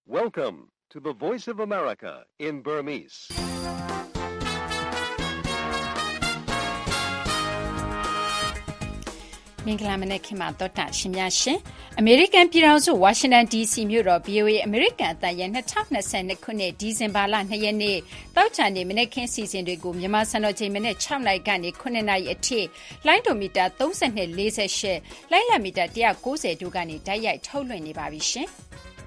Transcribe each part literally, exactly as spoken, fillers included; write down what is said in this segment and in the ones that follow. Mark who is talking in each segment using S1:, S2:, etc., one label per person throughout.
S1: Welcome to the Voice of America in Burmese.
S2: ။မင်္ဂလာမနက်ခင်းပါတော်တာရှင်များရှင်။အမေရိကန်ပြည်ထောင်စုဝါရှင်တန် ဒီ စီ မြို့တော် ဗွီ အို အေ အမေရိကန်အသံရဲ့၂၀၂၂ခုနှစ်ဒီဇင်ဘာလ၂ရက်နေ့တောက်ချာနေမနက်ခင်းစီစဉ်တွေကိုမြန်မာစံတော်ချိန်မနေ့၆နာရီကနေခုနှစ်နာရီအထိလိုင်းဒိုမီတာ၃၂ ၄၈လိုင်းလံမီတာ၁၉၀တို့ကနေတိုက်ရိုက်ထုတ်လွှင့်နေပါပြီရှင်။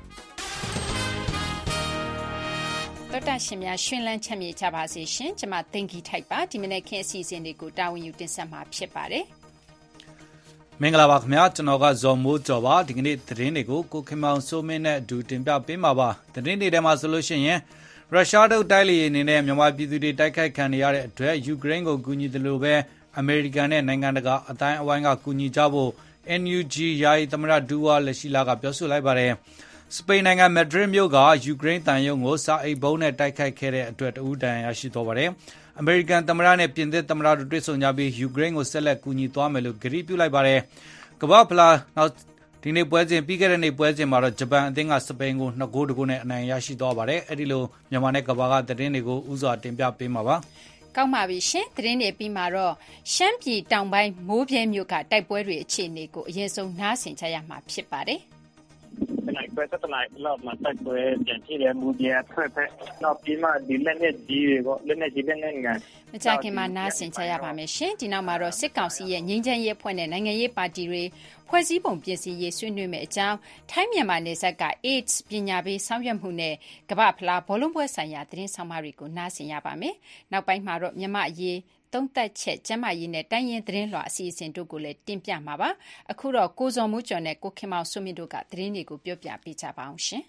S2: တော်တာရှင်များရှင်လန်းချမ်းမြေကြပါစေရှင်။ကျွန်မသိင်္ဂီထိုက်ပါဒီမနက်ခင်းအစီအစဉ်တွေကိုတာဝန်ယူတင်ဆက်မှာဖြစ်ပါတယ်။
S3: မင်္ဂလာပါခင်ဗျာကျွန်တော်ကဇော်မိုးကျော်ပါဒီကနေ့သတင်းတွေကိုကိုခင်မောင်စိုးမင်းနဲ့အတူတင်ပြပေးမှာပါသတင်းတွေထဲမှာဆိုလို့ရှိရင်ရုရှားတို့တိုက်လေယာဉ်တွေနဲ့မြန်မာပြည်သူတွေတိုက်ခိုက်ခံရတဲ့အတွက်ယူကရိန်းကိုကူညီတယ်လို့ပဲအမေရိကန်နဲ့နိုင်ငံတကာအတိုင်းအဝိုင်းကကူညီကြဖို့ အန် ယူ ဂျီ ယာယီသမ္မတဒူဝါလက်ရှိလာကပြောဆိုလိုက်ပါတယ်စပိန်နိုင်ငံမက်ဒရစ်မြို့ကယူကရိန်းတန်ယုံကိုစာအိတ်ဘုံနဲ့တိုက်ခိုက်ခဲ့တဲ့အတွက်တဦးတန်ရရှိသွားပါတယ်အမေရိကန်သမ္မတနဲ့ပြင်သစ်သမ္မတတို့တွေ့ဆုံကြပြီးယူကရိန်းကိုဆက်လက်ကူညီသွားမယ်လို့ကြေညာပြုလိုက်ပါတယ်။ကမ္ဘာဖလားနောက်ဒီနေ့ပွဲစဉ်ပြီးခဲ့တဲ့နေ့ပွဲစဉ်မှာတော့ဂျပန်အသင်းကစပိန်ကိုနှစ်ဂိုးတကူနဲ့အနိုင်ရရှိသွားပါတယ်။အဲဒီလိုမြန်မာနဲ့ကမ္ဘာကသတင်းတွေကိုဥစွာတင်ပြပေးမှာပါ
S2: ။ကောင်းပါပြီရှင်သတင်းတွေပြီးမှာတော့ရှမ်းပြည်တောင်ပိုင်းမိုးပြဲမြို့ကတိုက်ပွဲတွေအခြေအနေကိုအရင်ဆုံးနားဆင်ကြရမှာဖြစ်ပါတယ်။
S4: နိုင်ပွဲတက်လိုက်လောက်မှာတိုက်ပွဲပြန်ကြည့်ရမှုပြဖက်ဖက်နောက်ပြီးမှဒီလက်နဲ့ကြီးတွေကိုလက်နဲ့ကြီးလက်နဲ့ငါ
S2: မကြခင်မှာနားဆင်ကြရပါမယ်ရှင်ဒီနောက်မှာတော့စစ်ကောင်စီရဲ့ငြိမ်းချမ်းရေးအဖွဲ့နဲ့နိုင်ငံရေးပါတီတွေဖွဲ့စည်းပုံပြင်ဆင်ရေးဆွေးနွေးမယ့်အကြောင်းထိုင်းမြန်မာနယ်စပ်က AIDS ပညာပေးဆောင်ရွက်မှုနဲ့ကမ္ဘာဖလားဘောလုံးပွဲဆိုင်ရာသတင်းဆောင်မတွေကိုနားဆင်ရပါမယ်နောက်ပိုင်းမှာတော့မြန်မာအရေးသုံးသက်ချက်ကျမကြီးနဲ့တိုင်းရင်းသတင်းလွှာအစီအစဉ်တို့ကိုလည်းတင်ပြမှာပါအခုတော့ကိုဇော်မိုးကျော်နဲ့ကိုခင်မောင်စိုးမင်းတို့ကသတင်းတွေကိုပြောပြပေးကြပါအောင်ရှင်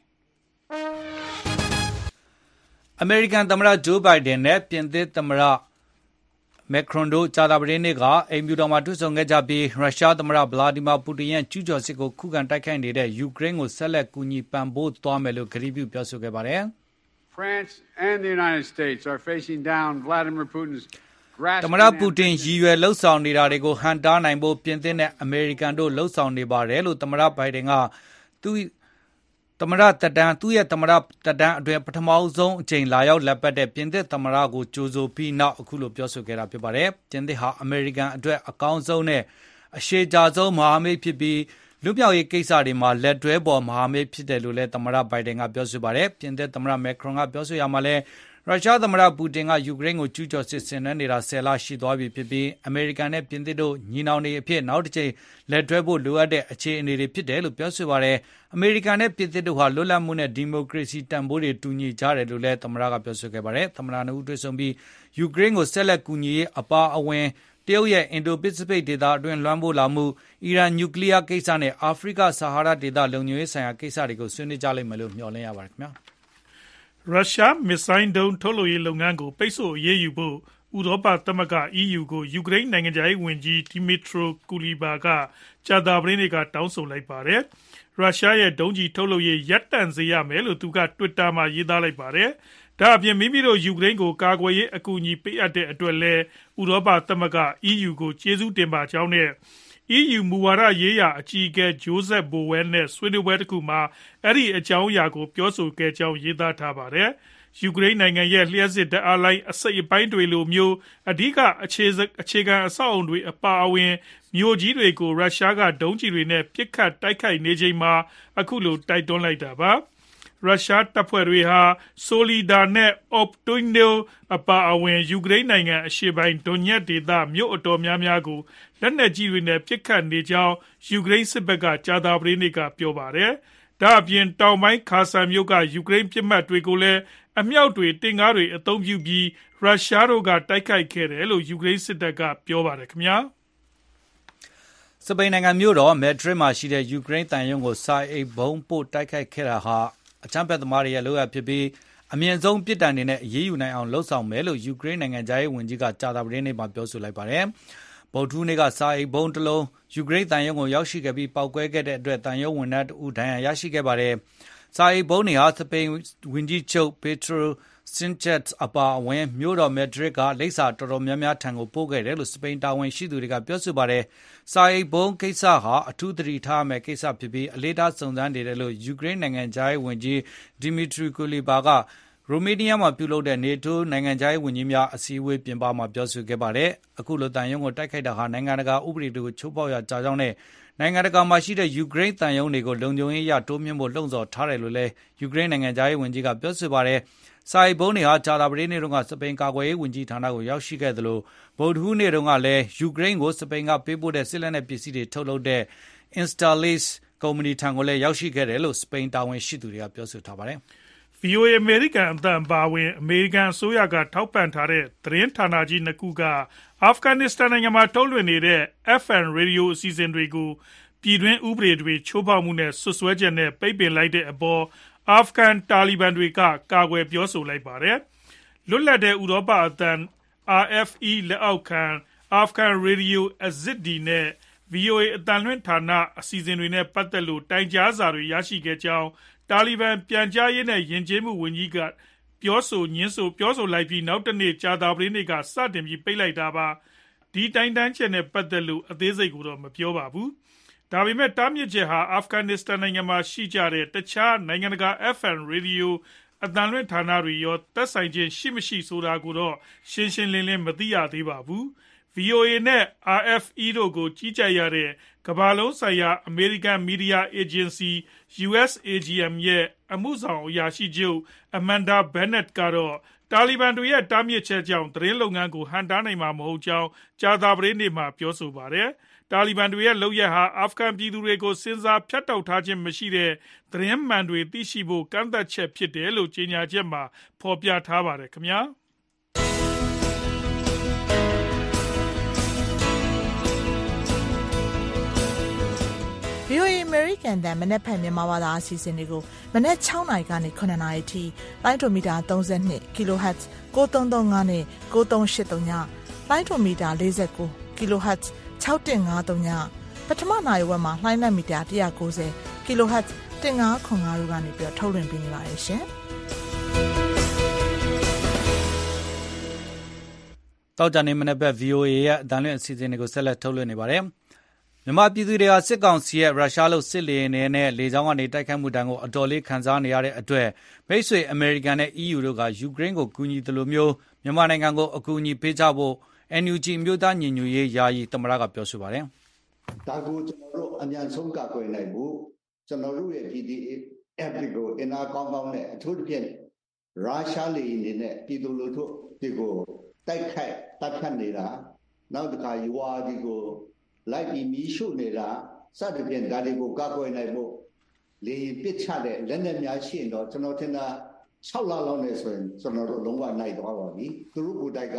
S3: အမေရိကန်သမ္မတဂျိုးဘိုင်ဒန်နဲ့ပြင်သစ်သမ္မတမက်ခရွန်တို့ကြာသပတေးနေ့ကအိမ်ဖြူတော်မှာတွေ့ဆုံခဲ့ကြပြီးရုရှားသမ္မတဗလာဒီမာပူတင်ရဲ့ကျူးကျော်စစ်ကိုခုခံတိုက်ခိုက်နေတဲ့ယူကရိန်းကိုဆက်လက်ကူညီပံ့ပိုးသွားမယ်လို့ကြေညာပြုပြောဆိုခဲ့ပါတယ်
S5: France and the United States are facing down Vladimir Putin's
S3: သမ္မတပူတင်ရည်ရွယ်လှုပ်ဆောင်နေတာတွေကိုဟန်တားနိုင်ဖို့ပြင်သစ်နဲ့အမေရိကန်တို့လှုပ်ဆောင်နေပါတယ်လို့သမ္မတဘိုင်ဒန်ကသူသမ္မတတက်တန်းသူ့ရဲ့သမ္မတတက်တန်းအတွင်းပထမဆုံးအကြိမ်လာရောက်လက်ပတ်တဲ့ပြင်သစ်သမ္မတကိုကြိုဆိုပြီးနောက်အခုလိုပြောဆိုခဲ့တာဖြစ်ပါတယ်ပြင်သစ်ဟာအမေရိကန်အတွက်အကောင်းဆုံးနဲ့အရှိကြဆုံးမဟာမိတ်ဖြစ်ပြီးလူပြောက်ရေးကိစ္စတွေမှာလက်တွဲပေါ်မဟာမိတ်ဖြစ်တယ်လို့လည်းသမ္မတဘိုင်ဒန်ကပြောဆိုပါတယ်ပြင်သစ်သမ္မတမက်ခရွန်ကပြောဆိုရမှာလဲရုရှားသမ္မတပူတင်ကယူကရိန်းကိုကျူးကျော်စစ်ဆင်နွှဲနေတာဆယ်လရှိသွားပြီဖြစ်ပြီးအမေရိကန်နဲ့ပြင်သစ်တို့ညီနောင်တွေအဖြစ်နောက်တစ်ချိန်လက်တွဲဖို့လိုအပ်တဲ့အခြေအနေတွေဖြစ်တယ်လို့ပြောဆိုပါတယ်အမေရိကန်နဲ့ပြင်သစ်တို့ဟာလွတ်လပ်မှုနဲ့ဒီမိုကရေစီတန်ဖိုးတွေတူညီကြတယ်လို့လည်းသမ္မတကပြောဆိုခဲ့ပါတယ်သမ္မတတို့တွေ့ဆုံပြီးယူကရိန်းကိုဆက်လက်ကူညီရေးအပါအဝင်တရုတ်ရဲ့အင်ဒိုပစိဖိတ်ဒေသအတွင်းလွှမ်းမိုးလာမှုအီရန်နျူကလ িয়ার ကိစ္စနဲ့အာဖရိကဆာဟာရဒေသလုံခြုံရေးဆိုင်ရာကိစ္စတွေကိုဆွေးနွေးကြလိမ့်မယ်လို့မျှော်လင့်ရပါတယ်ခင်ဗျာ
S6: ရုရှားမစ်ဆိုင်းဒုံးထုတ်လုပ်ရေးလုပ်ငန်းကိုပိတ်ဆို့အရေးယူဖို့ဥရောပသမဂ္ဂ အီးယူ ကိုယူကရိန်းနိုင်ငံခြားရေးဝန်ကြီးဒီမီထရိုကူလီဘာကကြာသပတေးနေ့ကတောင်းဆိုလိုက်ပါတယ်။ရုရှားရဲ့ဒုံးကျည်ထုတ်လုပ်ရေးရပ်တန့်စေရမယ်လို့သူက Twitter မှာရေးသားလိုက်ပါတယ်။ဒါအပြင်မိမိတို့ယူကရိန်းကိုကာကွယ်ရေးအကူအညီပေးအပ်တဲ့အတွက်လည်းဥရောပသမဂ္ဂ အီးယူ ကိုကျေးဇူးတင်ပါကြောင်းနဲ့အီးယူ မူဝါဒရေးရာအကြီးအကဲဂျိုးဇက်ဘိုဝဲနဲ့ဆွေးနွေးပွဲတစ်ခုမှာအဲ့ဒီအကြောင်းအရာကိုပြောဆိုခဲ့ကြောင်းရေးသားထားပါတယ်။ယူကရိန်းနိုင်ငံရဲ့လျှပ်စစ်ဓာတ်အားလိုင်းအစိတ်အပိုင်းတွေလိုမျိုးအဓိကအခြေအခြေခံအဆောက်အုံတွေအပါအဝင်မြို့ကြီးတွေကိုရုရှားကဒုံးကျည်တွေနဲ့ပစ်ခတ်တိုက်ခိုက်နေချိန်မှာအခုလိုတိုက်တွန်းလိုက်တာပါ။ရုရှားတပ်ဖွဲ့တွေဟာဆိုလီဒါနဲ့အော့ပတိုင်နိုအပါအဝင်ယူကရိန်းနိုင်ငံအရှေ့ပိုင်းဒွန်ညက်ဒေသမြို့အတော်များများကိုလက်နက်ကြီးတွေနဲ့ပစ်ခတ်နေကြောင်းယူကရိန်းစစ်ဘက်ကကြာသပတေးနေ့ကပြောပါတယ်။ဒါအပြင်တောင်ပိုင်းခါဆန်မြို့ကယူကရိန်းပစ်မှတ်တွေကိုလည်းအမြောက်တွေတင်ကားတွေအသုံးပြုပြီးရုရှားတို့ကတိုက်ခိုက်ခဲ့တယ်လို့ယူကရိန်းစစ်တပ်ကပြောပါတယ်ခင်ဗျာ
S3: စပိန်နိုင်ငံမြို့တော်မက်ဒရစ်မှာရှိတဲ့ယူကရိန်းတန်ယုံကိုစာအိတ်ဘုံပို့တိုက်ခိုက်ခဲ့တာဟာအကြမ်းဖက်သမားတွေရဲ့လုပ်ရဖြစ်ပြီးအမြင့်ဆုံးပြစ်ဒဏ်တွေနဲ့အရေးယူနိုင်အောင်လှုံ့ဆော်မယ်လို့ယူကရိန်းနိုင်ငံသားရေးဝန်ကြီးကကြာသပတေးနေ့မှာပြောဆိုလိုက်ပါတယ်။ဗုဒ္ဓဟူးနေ့ကစာအိတ်ဘုံတစ်လုံးယူကရိန်းတန်ယုံကိုရောက်ရှိခဲ့ပြီးပောက်ကွဲခဲ့တဲ့အတွက်တန်ယုံဝန်ထမ်းတဦးဒဏ်ရာရရှိခဲ့ပါတယ်။စာရေးပုံးတွေဟာစပိန်ဝန်ကြီးချုပ်ပေထရိုဆင်ချက်စ်အပါအဝင်မြို့တော်မက်ဒရစ်ကလိပ်စာတော်တော်များများထံကိုပို့ခဲ့တယ်လို့စပိန်တာဝန်ရှိသူတွေကပြောဆိုပါတယ်။စာရေးပုံးကိစ္စဟာအထူးသတိထားမယ့်ကိစ္စဖြစ်ပြီးအလေးထားစုံစမ်းနေတယ်လို့ယူကရိန်းနိုင်ငံသားရေးဝန်ကြီးဒီမီထရီကူလီဘာကရိုမေးနီးယားမှာပြုလုပ်တဲ့နေတိုးနိုင်ငံခြားရေးဝန်ကြီးများအစည်းအဝေးပြင်ပမှာပြောဆိုခဲ့ပါတယ်။အခုလိုတန်ယုံကိုတိုက်ခိုက်တာဟာနိုင်ငံတကာဥပဒေတွေကိုချိုးဖောက်ရကြကြောင်းနဲ့နိုင်ငံတကာမှာရှိတဲ့ယူကရိန်းတန်ယုံတွေကိုလုံခြုံရေးအရတိုးမြှင့်ဖို့လှုံ့ဆော်ထားတယ်လို့လည်းယူကရိန်းနိုင်ငံခြားရေးဝန်ကြီးကပြောဆိုပါတယ်။စာရေးပုံးတွေဟာဂျာတာပတေးနေ့တုန်းကစပိန်ကာကွယ်ရေးဝန်ကြီးဌာနကိုရောက်ရှိခဲ့သလိုဗုဒ္ဓဟူးနေ့တုန်းကလည်းယူကရိန်းကိုစပိန်ကပေးပို့တဲ့စစ်လက်နက်ပစ္စည်းတွေထုတ်လုပ်တဲ့ Instalace ကုမ္ပဏီထံကိုလည်းရောက်ရှိခဲ့တယ်လို့စပိန်တာဝန်ရှိသူတွေကပြောဆိုထားပါတယ်။
S6: ဗွီအိုအေ အမေရိကန်အသံပါဝင်အမေရိကန်အစိုးရကထောက်ပံ့ထားတဲ့သတင်းဌာနကြီးနှစ်ခုကအာဖဂန်နစ္စတန်နိုင်ငံမှာထုတ်လွှင့်နေတဲ့ အက်ဖ် အမ် ရေဒီယိုအစီအစဉ်တွေကိုပြည်တွင်းဥပဒေတွေချိုးဖောက်မှုနဲ့စွပ်စွဲချက်နဲ့ပိတ်ပင်လိုက်တဲ့အပေါ်အာဖဂန်တာလီဘန်တွေကကာကွယ်ပြောဆိုလိုက်ပါတယ်။လွတ်လပ်တဲ့ဥရောပအသံ အာအက်ဖ် အီ လက်အောက်ခံအာဖဂန်ရေဒီယိုအဇစ်ဒီနဲ့ ဗွီအိုအေ အသံလွှင့်ဌာနအစီအစဉ်တွေနဲ့ပတ်သက်လို့တိုင်ကြားစာတွေရရှိခဲ့ကြောင်းတာလီဘန်ပြန်ကြားရေးနဲ့ယဉ်ကျေးမှုဝန်ကြီးကပြောဆိုညင်းဆိုပြောဆိုလိုက်ပြီးနောက်တနေ့ကြာသပတေးနေ့ကစတင်ပြီးပိတ်လိုက်တာပါဒီတိုင်တန်းချက်နဲ့ပတ်သက်လို့အသေးစိတ်ကိုတော့မပြောပါဘူးဒါပေမဲ့တားမြစ်ချက်ဟာအာဖဂန်နစ္စတန်နိုင်ငံမှာရှိကြတဲ့တခြားနိုင်ငံတကာ အက်ဖ် အမ် ရေဒီယိုအသံလွှင့်ဌာနတွေရောသက်ဆိုင်ခြင်းရှိမရှိဆိုတာကိုတော့ရှင်းရှင်းလင်းလင်းမသိရသေးပါဘူးဗွီအိုအေ နဲ့ အာအက်ဖ် အီ တို့ကိုကြီးကြပ်ရတဲ့ကမ္ဘာလုံးဆိုင်ရာအမေရိကန်မီဒီယာအေဂျင်စီ ယူ အက်စ် အေ ဂျီ အမ် ရဲ့အမှုဆောင်အရာရှိချုပ်အမန်ဒါဘန်နက်ကတော့တာလီဘန်တွေရဲ့တားမြစ်ချက်ကြောင့်သတင်းလုပ်ငန်းကိုဟန့်တားနိုင်မှာမဟုတ်ကြောင်းကြာသပတေးနေ့မှာပြောဆိုပါတယ်တာလီဘန်တွေရဲ့လုပ်ရပ်ဟာအာဖဂန်ပြည်သူတွေကိုစဉ်းစားဖြတ်တောက်ထားခြင်းမရှိတဲ့သတင်းမှန်တွေသိရှိဖို့ကန့်သတ်ချက်ဖြစ်တယ်လို့ကြေညာချက်မှာဖော်ပြထားပါတယ်ခင်ဗျာ
S7: ဗီအိုအေ American တန်မနက်ဖြန်မြန်မာဘာသာအစီအစဉ်တွေကိုမနက်၆နာရီကနေ၇နာရီထိလိုင်းဒိုမီတာ၃၂ kHz ကိုသုံးသုံးငါးနဲ့ကိုသုံးရှစ်သုံးညလိုင်းဒိုမီတာ၄၉ kHz ၆၁၅သုံးညပထမနာရီဝက်မှာလိုင်းနက်မီတာ၁၉၀ kHz ၁၅ခွန်၅တို့ကနေပြီးထုတ်လွှင့်ပေးနေပါတယ်ရှင်
S3: တောက်ကြနေမနက်ဘက် ဗွီအိုအေ ရဲ့အတန်လွင့်အစီအစဉ်တွေကိုဆက်လက်ထုတ်လွှင့်နေပါတယ်မြန်မာပြည်သူတွေဟာစစ်ကောင်စီရဲ့ရုရှားလို့စစ်လေယာဉ်နဲ့လေကြောင်းကနေတိုက်ခိုက်မှုတန်းကိုအတော်လေးခံစားနေရတဲ့အတွက်မိတ်ဆွေအမေရိကန်နဲ့ အီးယူ တို့ကယူကရိန်းကိုကူညီတယ်လို့မျိုးမြန်မာနိုင်ငံကိုအကူအညီပေးကြဖို့ အန် ယူ ဂျီ မျိုးသားညီညွတ်ရေးယာယီသမ္မတကပြောဆိုပါတယ်
S8: ။ဒါကိုကျွန်တော်တို့အမြန်ဆုံးကာကွယ်နိုင်ဖို့ကျွန်တော်တို့ရဲ့ ပီ ဒီ အက်ဖ် ကိုအင်အားကောင်းကောင်းနဲ့အထူးသဖြင့်ရုရှားလေယာဉ်တွေနဲ့ပြည်သူလူထုတွေကိုတိုက်ခိုက်တပ်ဖြတ်နေတာနောက်တစ်ခါရွာဒီကိုလိုက်ပြီးမီးရှို့နေတာစသဖြင့်ဒါတွေကိုကာကွယ်နိုင်ဖို့လေယာဉ်ပစ်ချတဲ့လက်နက်များရှိရင်တော့ကျွန်တော်ထင်တာ၆လလောက်နဲ့ဆိုရင်ကျွန်တော်တို့လုံးဝနိုင်သွားပါပြီသူတို့ကိုယ်တိုင်က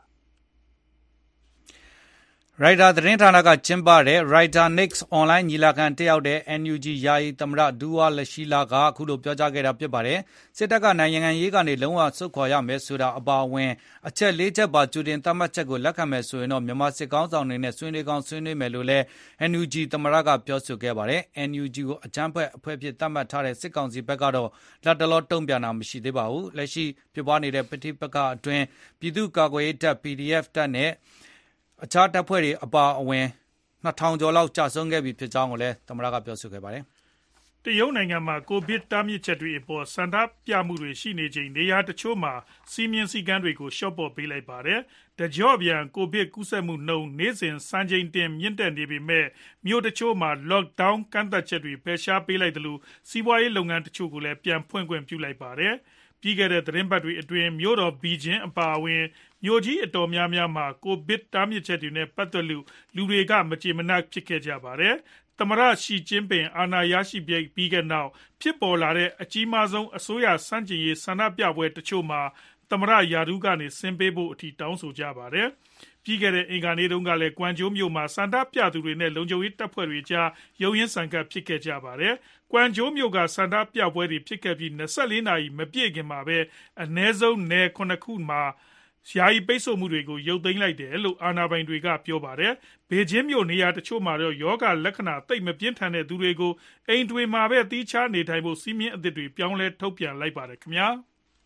S3: ရိုက်တာသတင်းဌာနကကျင်းပတဲ့ Writer Next Online ညီလာခံတက်ရောက်တဲ့ အန် ယူ ဂျီ ယာယီသမ္မတဒူဝါလရှိလာကအခုလိုပြောကြားခဲ့တာဖြစ်ပါတယ်။စစ်တပ်ကနိုင်ငံရေးကနေလုံးဝဆုတ်ခွာရမယ်ဆိုတာအပါအဝင်အချက်လေးချက်ပါကြိုတင်သတ်မှတ်ချက်ကိုလက်ခံမယ်ဆိုရင်တော့မြန်မာစစ်ကောင်းဆောင်တွေနဲ့ဆွေးနွေးကောင်းဆွေးနွေးမယ်လို့လည်း အန် ယူ ဂျီ သမ္မတကပြောဆိုခဲ့ပါတယ်။ အန် ယူ ဂျီ ကိုအကြမ်းဖက်အဖွဲ့ဖြစ်သတ်မှတ်ထားတဲ့စစ်ကောင်စီဘက်ကတော့လက်တလောတုံ့ပြန်တာမရှိသေးပါဘူး။လက်ရှိဖြစ်ပွားနေတဲ့ပဋိပက္ခအတွင်းပြည်သူ့ကာကွယ်ရေးတပ် ပီ ဒီ အက်ဖ် တပ်နဲ့အခြားတပ်ဖွဲ့တွေအပါအဝင်နှစ်ထောင်ကျော်လောက်ကြာဆုံးခဲ့ပြီဖြစ်ကြောင်းကိုလည်းသမ္မတကပြောဆိုခဲ့ပါတယ်
S6: ။တရုတ်နိုင်ငံမှာကိုဗစ်တားမြစ်ချက်တွေအပေါ်ဆန္ဒပြမှုတွေရှိနေချိန်နေရာတချို့မှာစီမင်းစည်းကမ်းတွေကိုလျှော့ပေါ့ပေးလိုက်ပါတယ်။တကြော့ပြန်ကိုဗစ်ကူးစက်မှုနှုန်းနေ့စဉ်စံချိန်တင်မြင့်တက်နေပေမဲ့မြို့တချို့မှာ lockdown ကန့်သတ်ချက်တွေဖယ်ရှားပေးလိုက်တယ်လို့စီးပွားရေးလုပ်ငန်းတချို့ကိုလည်းပြန်ဖွင့်ခွင့်ပြုလိုက်ပါတယ်။ပြီးခဲ့တဲ့သတင်းပတ်တွေအတွင်းမြို့တော်ဘီဂျင်းအပါအဝင်မြို့ကြီးအတော်များများမှာကိုဗစ်တားမြစ်ချက်တွေနဲ့ပတ်သက်လို့လူတွေကမကြေမနပ်ဖြစ်ခဲ့ကြပါတယ်။သမ္မတရှီကျင်းပင်အာဏာရရှိပြီးတဲ့နောက်ဖြစ်ပေါ်လာတဲ့အကြီးမားဆုံးအစိုးရဆန့်ကျင်ရေးဆန္ဒပြပွဲတချို့မှာသမ္မတရာထူးကနေဆင်းပေးဖို့အထိတောင်းဆိုကြပါတယ်။ပြီးခဲ့တဲ့အင်္ဂါနေ့တုန်းကလည်းကွမ်ကျိုးမြို့မှာဆန္ဒပြသူတွေနဲ့လုံခြုံရေးတပ်ဖွဲ့တွေကြားရုန်းရင်းဆန်ခတ်ဖြစ်ခဲ့ကြပါတယ်။ကွမ်ကျိုးမြို့ကဆန္ဒပြပွဲတွေဖြစ်ခဲ့ပြီး၂၄နာရီမပြည့်ခင်မှာပဲအနည်းဆုံးနယ်ခုနှစ်ခုမှာယာယီပိတ်ဆို့မှုတွေကိုရုပ်သိမ်းလိုက်တယ်လို့အာဏာပိုင်တွေကပြောပါတယ်။ဘေကျင်းမြို့နေရာတချို့မှာတော့ယောဂလက္ခဏာသိပ်မပြင်းထန်တဲ့သူတွေကိုအိမ်တွေမှာပဲသီးခြားနေထိုင်ဖို့စီမင်းအသစ်တွေပြောင်းလဲထုတ်ပြန်လိုက်ပါတယ်ခင်ဗျာ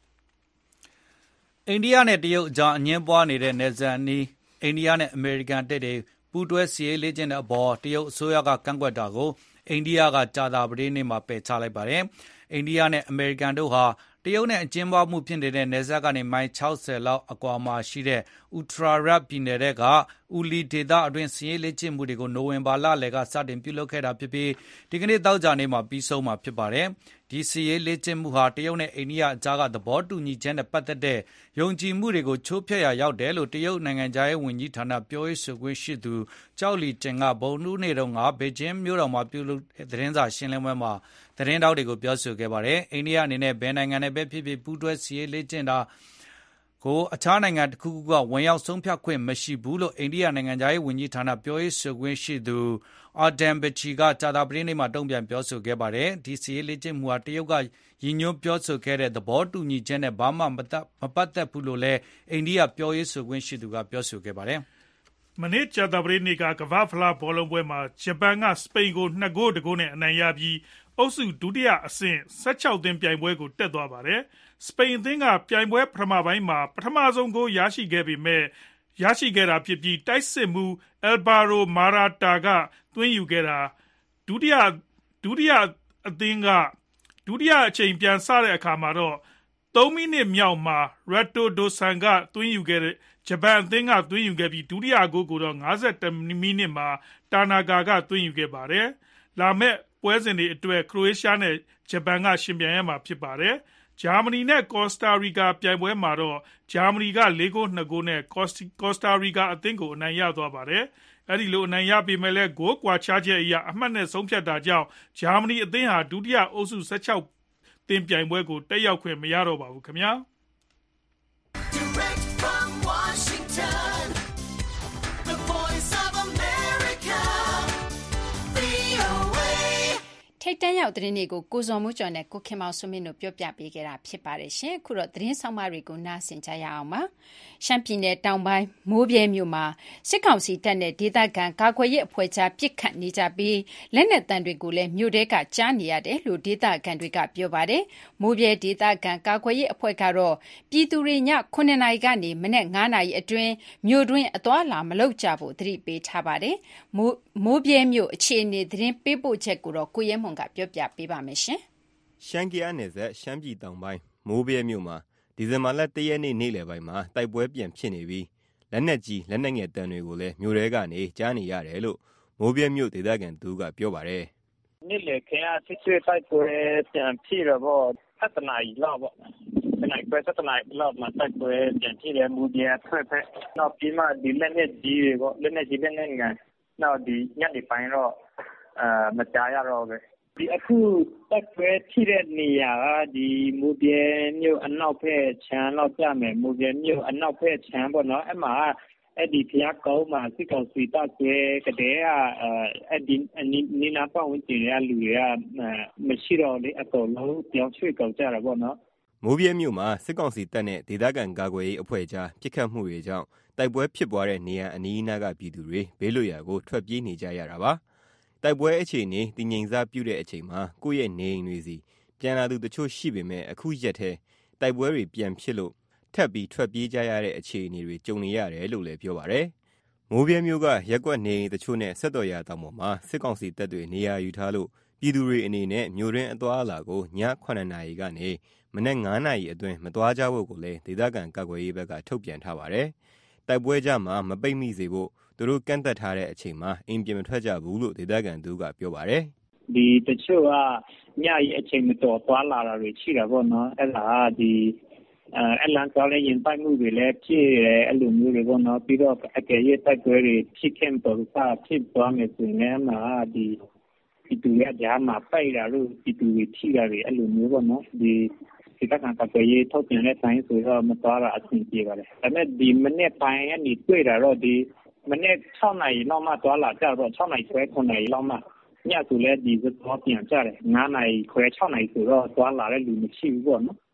S3: ။အိန္ဒိယနဲ့တရုတ်အကြားအငင်းပွားနေတဲ့နယ်စပ်အနီးအိန္ဒိယနဲ့အမေရိကန်တပ်တွေပူးတွဲစစ်ရေးလေ့ကျင့်တဲ့အပေါ်တရုတ်အစိုးရကကန့်ကွက်တာကိုအိန္ဒိယကကြာသပတေးနေ့မှာပယ်ချလိုက်ပါတယ်။အိန္ဒိယနဲ့အမေရိကန်တို့ဟာတရုတ်နဲ့အကျဉ်းပွားမှုဖြစ်နေတဲ့နယ်စပ်ကနေမိုင်ခြောက်ဆယ်လောက်အကွာမှာရှိတဲ့ဥတရာရတ်ပြည်နယ်ကဥလီဒေသအတွင်းစစ်ရေးလေ့ကျင့်မှုတွေကိုနိုဝင်ဘာလလယ်ကစတင်ပြုလုပ်ခဲ့တာဖြစ်ပြီးဒီကနေ့သောကြာနေ့မှာပြီးဆုံးမှာဖြစ်ပါတယ်။ဒီစစ်ရေးလေ့ကျင့်မှုဟာတရုတ်နဲ့အိန္ဒိယအကြားကသဘောတူညီချက်နဲ့ပတ်သက်တဲ့ယုံကြည်မှုတွေကိုချိုးဖျက်ရာရောက်တယ်လို့တရုတ်နိုင်ငံခြားရေးဝန်ကြီးဌာနပြောရေးဆိုခွင့်ရှိသူကျောက်လီကျင်ကဗုဒ္ဓနေ့တုန်းကဘေကျင်းမြို့တော်မှာပြုလုပ်တဲ့သတင်းစာရှင်းလင်းပွဲမှာသတင်းတောက်တွေကိုပြောဆိုခဲ့ပါတယ်။အိန္ဒိယအနေနဲ့ဘယ်နိုင်ငံနဲ့ပဲဖြစ်ဖြစ်ပူးတွဲစစ်ရေးလေ့ကျင့်တာကိုအခြားနိုင်ငံတစ်ခုခုကဝင်ရောက်ဆုံးဖြတ်ခွင့်မရှိဘူးလို့အိန္ဒိယနိုင်ငံခြားရေးဝန်ကြီးဌာနပြောရေးဆိုခွင့်ရှိသူအာဒမ်ဘချီကကြာသပတေးနေ့မှာတုံ့ပြန်ပြောဆိုခဲ့ပါတယ်။ဒီစစ်ရေးလေ့ကျင့်မှုဟာတရုတ်ကရည်ညွှန်းပြောဆိုခဲ့တဲ့သဘောတူညီချက်နဲ့ဘာမှမပတ်သက်ဘူးလို့လည်းအိန္ဒိယပြောရေးဆိုခွင့်ရှိသူကပြောဆိုခဲ့ပါတယ်
S6: ။မနေ့ကြာသပတေးနေ့ကကမ္ဘာဖလားဘောလုံးပွဲမှာဂျပန်ကစပိန်ကိုနှစ်ဂိုးတဂိုးနဲ့အနိုင်ရပြီးအုပ်စုဒုတိယအဆင့်ဆယ့်ခြောက်သင်းပြိုင်ပွဲကိုတက်သွားပါတယ်။စပိန်အသင်းကပြိုင်ပွဲပထမပိုင်းမှာပထမဆုံးဂိုးရရှိခဲ့ပေမဲ့ရရှိခဲ့တာဖြစ်ပြီးတိုက်စစ်မှုအယ်ဘာရိုမာရာတာကသွင်းယူခဲ့တာဒုတိယဒုတိယအသင်းကဒုတိယအချိန်ပြန်ဆတဲ့အခါမှာတော့သုံးမိနစ်မြောက်မှာရက်တိုဒိုဆန်ကသွင်းယူခဲ့တဲ့ဂျပန်အသင်းကသွင်းယူခဲ့ပြီးဒုတိယဂိုးကိုတော့ငါးဆယ့်တစ်မိနစ်မှာတာနာဂါကသွင်းယူခဲ့ပါတယ်။လာမယ့်ပွဲစဉ်တွေအတွက်ခရိုအေးရှားနဲ့ဂျပန်ကရှင်ပြိုင်ရမှာဖြစ်ပါတယ်။ဂျာမနီနဲ့ကော်စတာရီကာပြိုင်ပွဲမှာတော့ဂျာမနီကလေးဂိုးနှစ်ဂိုးနဲ့ကော်စတာရီကာအသင်းကိုအနိုင်ရသွားပါတယ်။အဲဒီလိုအနိုင်ရပေမဲ့လည်းဂိုးကွာခြားချက်အရအမှတ်နဲ့ဆုံးဖြတ်တာကြောင့်ဂျာမနီအသင်းဟာဒုတိယအုပ်စုဆယ့်ခြောက်သင်းပြိုင်ပွဲကိုတက်ရောက်ခွင့်မရတော့ပါဘူးခင်ဗျာ။ Direct from Washington, the voice of America,
S2: ထိပ်တန်းရောက်သတင်းတွေကိုကိုဇော်မိုးကျော်နဲ့ကိုခင်မောင်စိုးမင်းတို့ပြောပြပေးခဲ့တာဖြစ်ပါတယ်ရှင်။အခုတော့သတင်းဆောင်မတွေကိုနားဆင်ကြရအောင်ပါ။ရှမ်းပြည်နယ်တောင်ပိုင်းမိုးပြဲမြို့မှာစစ်ကောင်စီတပ်နဲ့ဒေသခံကာကွယ်ရေးအဖွဲ့ကြားပစ်ခတ်နေကြပြီးလက်နက်တံတွေကိုလည်းမြို့ထဲကကြားနေရတယ်လို့ဒေသခံတွေကပြောပါတယ်။မိုးပြဲဒေသခံကာကွယ်ရေးအဖွဲ့ကတော့ပြည်သူတွေညခုနှစ်နာရီကနေမနက်ငါးနာရီအတွင်းမြို့တွင်းအသွားအလာမလုပ်ကြဖို့သတိပေးထားပါတယ်။မိုးမိုးပြဲမြို့အခြေအနေသတင်းပေးပို့ချက်ကိုတော့ကိုရဲမွန်ကပြောပြပေးပါမယ်ရှင်
S9: ။ရှမ်းကယားနယ်စပ်ရှမ်းပြည်တောင်ပိုင်းမိုးပြဲမြို့မှာဒီဇင်ဘာလတရက်နေ့နေ့လယ်ပိုင်းမှာတိုက်ပွဲပြန်ဖြစ်နေပြီးလက်နက်ကြီးလက်နက်ငယ်တန်တွေကိုလည်းမြို့ထဲကနေကြားနေရတယ်လို့မိုးပြဲမြို့ဒေသခံသူကပြောပါတယ်
S4: ။နေ့လယ်ခင်းကစစ်စစ်တိုက်ပွဲပြန်ဖြစ်တော့ပေါ့သတ္တနာရီလောက်ပေါ့။တနင်္ဂနွေသတ္တနာရီလောက်မှာတိုက်ပွဲပြန်ဖြစ်တယ်မိုးပြဲဖက်ဖက်နောက်ပြီးမှဒီလက်နက်ကြီးတွေပေါ့လက်နက်ကြီးလက်နက်ငယ်နောက်ဒီညနေပိုင်းတော့အာမကြားရတော့ပဲဒီအခုတိုက်ပွဲဖြစ်တဲ့နေရာကဒီမူပြဲမြို့အနောက်ဘက်ခြမ်းလောက်ကျမယ်မူပြဲမြို့အနောက်ဘက်ခြမ်းပေါ့နော်အဲ့မှာအဲ့ဒီဖျားကောင်းမှာစစ်ကောင်စီတပ်ဆွဲကတဲ့ကအဲ့ဒီနီနာပတ်ဝန်းကျင်ရလူတွေကမရှိတော့လေအကုန်လုံးပြောင်းရွှေ့ကောက်ကြတာပေါ့နော်
S9: မိုးပြဲမြို့မှာစစ်ကောင်စီတပ်နဲ့ဒေသခံကာကွယ်ရေးအဖွဲ့ကြားပစ်ခတ်မှုတွေကြောင့်တိုက်ပွဲဖြစ်ပွားတဲ့နေရာအနီးအနားကပြည်သူတွေဘေးလွတ်ရာကိုထွက်ပြေးနေကြရတာပါတိုက်ပွဲအခြေအနေတည်ငြိမ်စပြုတဲ့အချိန်မှာကိုယ့်ရဲ့နေအိမ်တွေစီပြန်လာသူတချို့ရှိပေမဲ့အခုရက်ထဲတိုက်ပွဲတွေပြန်ဖြစ်လို့ထပ်ပြီးထွက်ပြေးကြရတဲ့အခြေအနေတွေကြုံနေရတယ်လို့လည်းပြောပါတယ်။မိုးပြဲမျိုးကရက်ကွက်နေအိမ်တချို့နဲ့ဆက်တော်ရာတောင်ပေါ်မှာစစ်ကောင်စီတပ်တွေနေရာယူထားလို့ပြည်သူတွေအနေနဲ့မြို့ရင်းအသွားအလာကိုညခုနှစ်နာရီကနေမနက်ငါးနာရီအတွင်းမသွားကြဖို့ကိုလည်းဒေသခံကာကွယ်ရေးဘက်ကထုတ်ပြန်ထားပါတယ်။တိုက်ပွဲကြမှာမပိတ်မိစေဖို့သူတို့ကန့်သက်ထားတဲ့အချိန်မှာအိမ်ပြင်မထွက်ကြဘူးလို့ဒေသခံသူကပြောပါတယ်
S4: ။ဒီတချို့ကညရီအချိန်မတော်သွားလာတာတွေရှိတာပေါ့နော်။အဲ့ဒါဒီအဲအလန်သွားလဲရင်ပိုက်မှုတွေလည်းဖြစ်ရဲအဲ့လိုမျိုးတွေပေါ့နော်ပြီးတော့အကယ်၍တိုက်ပွဲတွေဖြစ်ခင်ပေါ်ကဖြစ်သွားမယ်ဆိုရင်မှာဒီဒီတူရကြားမှာပိုက်တာလို့ဒီတူတွေထိတာတွေအဲ့လိုမျိုးပေါ့နော်ဒီဒီကကန်ကရေးထုတ်ပြန်တဲ့ဆိုင်ဆိုတော့မသွားတာအဆင်ပြေပါတယ်ဒါပေမဲ့ဒီမနေ့ပိုင်းကနေတွေ့တာတော့ဒီမနေ့၆နာရီလောက်မှသွားလာကြတော့၆နာရီခွဲ၇နာရီလောက်မှညဆိုလဲဒီသွားပြန်ကြတယ်၅နာရီခွဲ၆နာရီဆိုတော့သွားလာတဲ့လူမရှိဘူးပေါ့နော်
S9: ည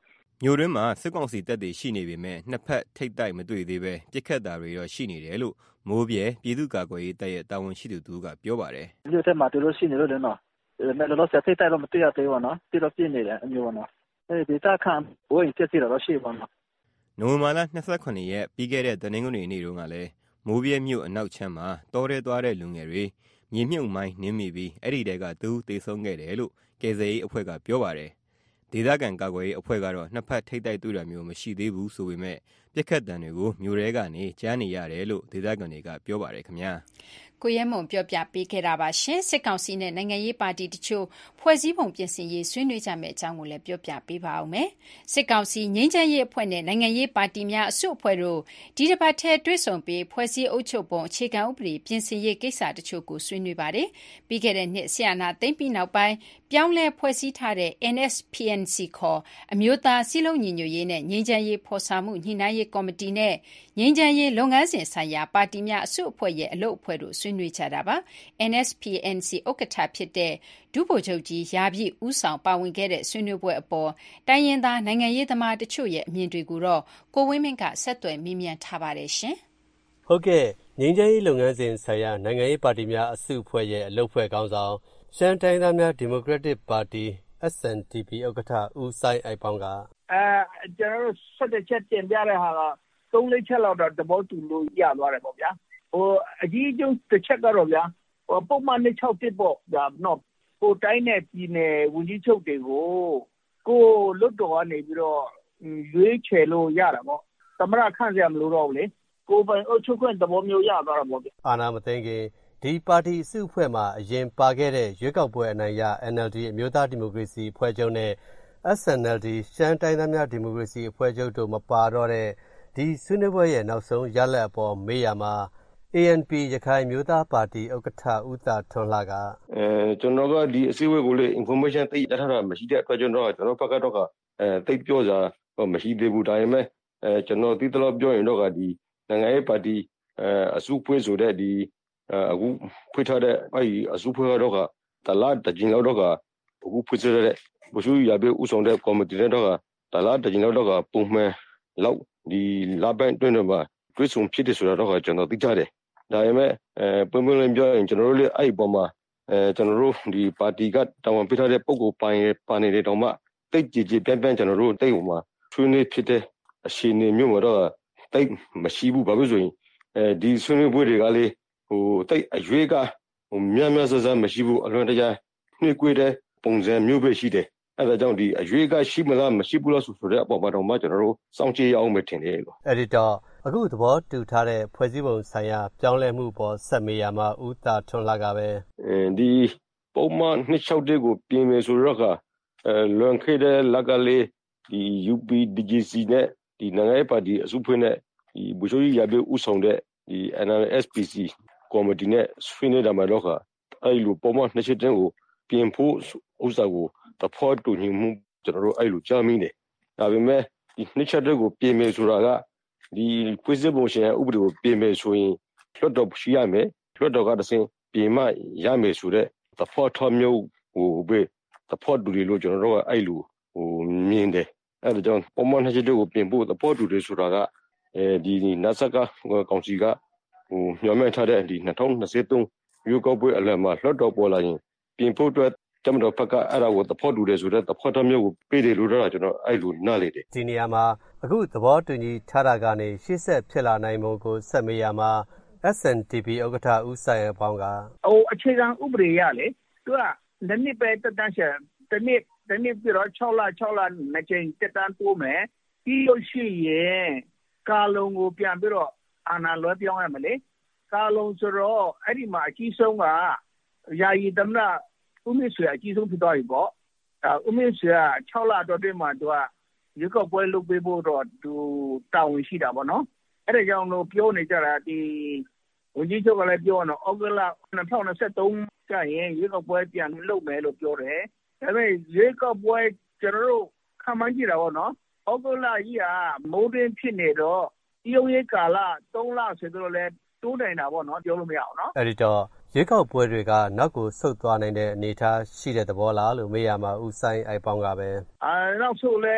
S9: မြို့တွင်းမှာစစ်ကောင်စီတပ်တွေရှိနေပေမဲ့နှစ်ဖက်ထိပ်တိုက်မတွေ့သေးပဲပြစ်ခတ်တာတွေတော့ရှိနေတယ်လို့မိုးပြဲပြည်သူ့ကာကွယ်ရေးတပ်ရဲ့တာဝန်ရှိသူတူကပြောပါတယ်
S10: ။မြို့ထဲမှာတို့လို့ရှိနေလို့လည်းနော်။ဒါပေမဲ့လောဆယ်ထိပ်တိုက်တော့မတွေ့ရသေးဘူးနော်။ပြီးတော့ပြင်းနေတယ်အမျိုးနော်။အဲဒီဒေသခံဘိုးရင်ပြစ်စီတော့ရှိပါနော်
S9: ။နိုဝင်ဘာလ၂၇ရက်ပြီးခဲ့တဲ့တနင်္ဂနွေနေ့တုန်းကလည်းမိုးပြဲမြို့အနောက်ချမ်းမှာတောထဲသွားတဲ့လူငယ်တွေမြေမြုပ်မိုင်းနင်းမိပြီးအဲ့ဒီတဲကသူသေဆုံးခဲ့တယ်လို့ကယ်ဆယ်ရေးအဖွဲ့ကပြောပါတယ်။ဒေသခံကာကွယ်ရေးအဖွဲ့ကတော့နှစ်ဖက်ထိပ်တိုက်တွေ့တာမျိုးမရှိသေးဘူးဆိုပေမဲ့ပြစ်ခတ်တံတွေကိုမြို့ထဲကနေကြားနေရတယ်လို့ဒေသခံတွေကပြောပါတယ်ခင်ဗျာ။
S2: ကိုရဲမွန်ပြောပြပေးခဲ့တာပါရှင်စစ်ကောင်စီနဲ့နိုင်ငံရေးပါတီတချို့ဖွဲ့စည်းပုံပြင်ဆင်ရေးဆွေးနွေးကြမယ့်အကြောင်းကိုလည်းပြောပြပေးပါအောင်မယ်စစ်ကောင်စီငြိမ်းချမ်းရေးအဖွဲ့နဲ့နိုင်ငံရေးပါတီများအစုအဖွဲ့တို့ဒီတစ်ပတ်ထဲတွေ့ဆုံပြီးဖွဲ့စည်းအုပ်ချုပ်ပုံအခြေခံဥပဒေပြင်ဆင်ရေးကိစ္စတချို့ကိုဆွေးနွေးပါတယ်ပြီးခဲ့တဲ့နှစ်ဆီယနာသိမ့်ပြီးနောက်ပိုင်းပြောင်းလဲဖွဲ့စည်းထားတဲ့ N S P N C ခေါ်အမျိုးသားစည်းလုံးညီညွတ်ရေးနဲ့ငြိမ်းချမ်းရေးဖော်ဆောင်မှုညှိနှိုင်းရေးကော်မတီနဲ့ငြိမ်းချမ်းရေးလုပ်ငန်းစဉ်ဆိုင်ရာပါတီများအစုအဖွဲ့ရဲ့အလုပ်အဖွဲ့တို့ဆွေးနွေးကြတာပါ N S P N C ဥက္ကဋ္ဌဖြစ်တဲ့ဒုဗိုလ်ချုပ်ကြီးရာပြည့်ဦးဆောင်ပါဝင်ခဲ့တဲ့ဆွေးနွေးပွဲအပေါ်တိုင်းရင်းသားနိုင်ငံရေးသမားတချို့ရဲ့အမြင်တွေကိုတော့ကိုဝင်းမင်းကဆက်သွယ်မေးမြန်းထားပါတယ်ရှင်
S11: ဟုတ်ကဲ့ငြိမ်းချမ်းရေးလုပ်ငန်းစဉ်ဆိုင်ရာနိုင်ငံရေးပါတီများအစုအဖွဲ့ရဲ့အလုပ်အဖွဲ့ခေါင်းဆောင်ရှမ်းတိုင်းသားများဒီမိုကရက်တစ်ပါတီ S N D P ဥက္ကဋ္ဌဦးစိုင်းအိုက်ပေါင်းက
S10: အဲကျွန်တော်တို့ဆက်တဲ့ချက်တင်ပြတဲ့ဟာကသုံးလေးချက်လောက်တော့သဘောတူလို့ရသွားတယ်ပေါ့ဗျာဟိုအကြီးအကျယ်တစ်ချက်ကတော့ဗျာဟိုပုံမှန်နဲ့၆တစ်ပေါ့ဒါတော့ကိုတိုင်းနဲ့ပြည်နယ်ဝန်ကြီးချုပ်တွေကိုကိုလွတ်တော်ကနေပြီးတော့ရွေးချယ်လို့ရတာပေါ့သမရခန့်စရာမလိုတော့ဘူးလေကိုပိုင်အုပ်ချုပ်ခွင့်သဘောမျိုးရသွားတာပေါ့ဗျ
S11: အာနာမသိခင်ဒီပါတီအစုအဖွဲ့မှာအရင်ပါခဲ့တဲ့ရွေးကောက်ပွဲအနိုင်ရ N L D အမျိုးသားဒီမိုကရေစီအဖွဲ့ချုပ်နဲ့ S N L D ရှမ်းတိုင်းသားများဒီမိုကရေစီအဖွဲ့ချုပ်တို့မပါတော့တဲ့ဒီဆွေးနွေးပွဲရဲ့နောက်ဆုံးရလဒ်အပေါ်မေးရမှာ A N P ရခိုင်မျိုးသားပါတီဥက္ကဋ္ဌဦးသာထွန်းလှက
S12: အဲကျွန်တော်ကဒီအစည်းအဝေးကိုလေ information သိရထားတာမရှိတဲ့အတွက်ကျွန်တော်ကျွန်တော်ဘက်ကတော့အဲသိပြောစာမရှိသေးဘူးဒါပေမဲ့အဲကျွန်တော်သိသလောက်ပြောရင်တော့ကဒီနိုင်ငံရေးပါတီအဲအစုဖွဲ့ဆိုတဲ့ဒီအခုဖွင့်ထားတဲ့အဲဒီအစုဖွဲ့ကတော့ကတလားတကြင်လောက်တော့ကအခုဖွင့်ထားတဲ့ဘုရှိရပြဥဆောင်တဲ့ကော်မတီတွေတော့ကတလားတကြင်လောက်တော့ကပုံမှန်လောက်ဒီလာပိုင်းတွင်တော့တွဲဆုံဖြစ်တယ်ဆိုတော့ကကျွန်တော်သိထားတယ်ဒါပေမဲ့အဲပုံမှန်လည်းပြောရင်ကျွန်တော်တို့လည်းအဲ့ဒီပုံမှာအဲကျွန်တော်တို့ဒီပါတီကတာဝန်ပေးထားတဲ့ပုံကိုပိုင်းပါနေတဲ့တောင်မှတိတ်ကြည်ကြည်ပြန့်ပြန့်ကျွန်တော်တို့တိတ်ဟိုမှာဆွေးနွေးဖြစ်တဲ့အရှင်နေမျိုးမှာတော့တိတ်မရှိဘူးဘာလို့ဆိုရင်အဲဒီဆွေးနွေးပွဲတွေကလေဟိုတိတ်အရွေးကဟိုများများဆဆမရှိဘူးအလွန်တရာနှိကွေးတဲ့ပုံစံမျိုးပဲရှိတယ်အဲ့ဒါကြောင့်ဒီအရွေးကရှိမလားမရှိဘူးလားဆိုဆိုတဲ့အပေါ်မှာတော့မှကျွန်တော်တို့စောင့်ကြည့်ရအောင်ပဲထင်တယ်လို့
S11: အဲ့ဒီတော့အခုသဘောတူထားတဲ့ဖွဲ့စည်းပုံဆိုင်ရာပြောင်းလဲမှုပေါ်ဆက်မေးရမှာဦးသာထွန်းလာကပဲ
S12: အဲဒီပုံမှန်နှစ်၆တဲ့ကိုပြင်မယ်ဆိုတော့ကအဲလွန်ခဲ့တဲ့လကလေးဒီ U P D G C နဲ့ဒီနိုင်ငံရေးပါတီအစုဖွဲ့နဲ့ဒီဘူရှိရပြဥဆောင်တဲ့ဒီ N R S P C ကော်မတီနဲ့ဆွေးနွေးတာမှာတော့ကအဲ့လိုပုံမှန်နှစ်ချက်တဲ့ကိုပြင်ဖို့ဥစ္စာကိုတဖို့တူညီမှုကျွန်တော်တို့အဲ့လိုကြားမိတယ်ဒါပေမဲ့ဒီနှစ်ချက်တဲ့ကိုပြင်မယ်ဆိုတာကဒီဖွဲ့စည်းပုံရှင်ဥပဒေကိုပြင်မယ်ဆိုရင်လွှတ်တော်ရှိရမယ်လွှတ်တော်ကတည်းကပြင်မရမယ်ဆိုတဲ့သဘောထားမျိုးဟိုပဲသဘောတူတယ်လို့ကျွန်တော်တို့ကအဲ့လိုဟိုမြင်တယ်အဲ့ဒါကြောင့်ပုံမှန်နှစ်ချက်ကိုပြင်ဖို့သဘောတူတယ်ဆိုတာကအဲဒီနတ်ဆက်ကကောင်စီကဟိုညှော်မဲ့ထားတဲ့ဒီ၂၀၂၃ရွေးကောက်ပွဲအလယ်မှာလွှတ်တော်ပေါ်လာရင်ပြင်ဖို့အတွက်ကျမတို့ဘက်ကအဲ့ဒါကိုသဘောတူတယ်ဆိုတဲ့သဘောထားမျိုးကိုပေးတယ်လို့တော့ကျွန်တော်အဲ့လိုနားလေတယ်
S11: ဒီနေရာမှာအခုသဘောတူညီထားတာကနေရှေ့ဆက်ဖြစ်လာနိုင်မှုကိုဆက်မေးရမှာ S N D P ဥက္ကဋ္ဌဦးဆိုင်အပေါင်းက
S10: ဟိုအခြေခံဥပဒေရလေသူကနှစ်နှစ်ပဲတက်တန်းချက်တနည်းတနည်းပြီးတော့၆လ၆လနှစ်ကြိမ်တက်တန်းတိုးမယ်ပြီးလို့ရှိရင်ကာလုံကိုပြန်ပြီးတော့အာဏာလွှဲပြောင်းရမလဲကာလုံဆိုတော့အဲ့ဒီမှာအကြီးဆုံးကယာယီသမ္မတဦးမြင့်ဆွေအကြီးဆုံးဖြစ်သွားပြီပေါ့အဲဦးမြင့်ဆွေက၆လတော့တွင်မှာသူကရွေးကောက်ပွဲလုပ်ပေးဖို့တော့သူတာဝန်ရှိတာပေါ့နော်အဲ့ဒါကြောင့်လို့ပြောနေကြတာဒီဝန်ကြီးချုပ်ကလည်းပြောတော့ဩဂုတ်လ၂၀၂၃ကျရင်ရွေးကောက်ပွဲပြန်လုပ်မယ်လို့ပြောတယ်ဒါပေမဲ့ရွေးကောက်ပွဲကျွန်တော်တို့ခံမှန်းကြည့်တာပေါ့နော်ဩဂုတ်လကြီးကမိုးတွင်းဖြစ်နေတော့ဒီရုံးရေးကာလ၃လဆိုတော့လဲတိုးနိုင်တာပေါ့နော်ပြောလို့မရအောင်နော်
S11: အဲ့ဒီတော့ရွေးကောက်ပွဲတွေကနောက်ကိုဆုတ်သွားနိုင်တဲ့အနေအထားရှိတဲ့သဘောလားလို့မေးရမှာဦးဆိုင်အိုက်ပေါင်းကပဲ
S10: အာနောက်ဆိုလဲ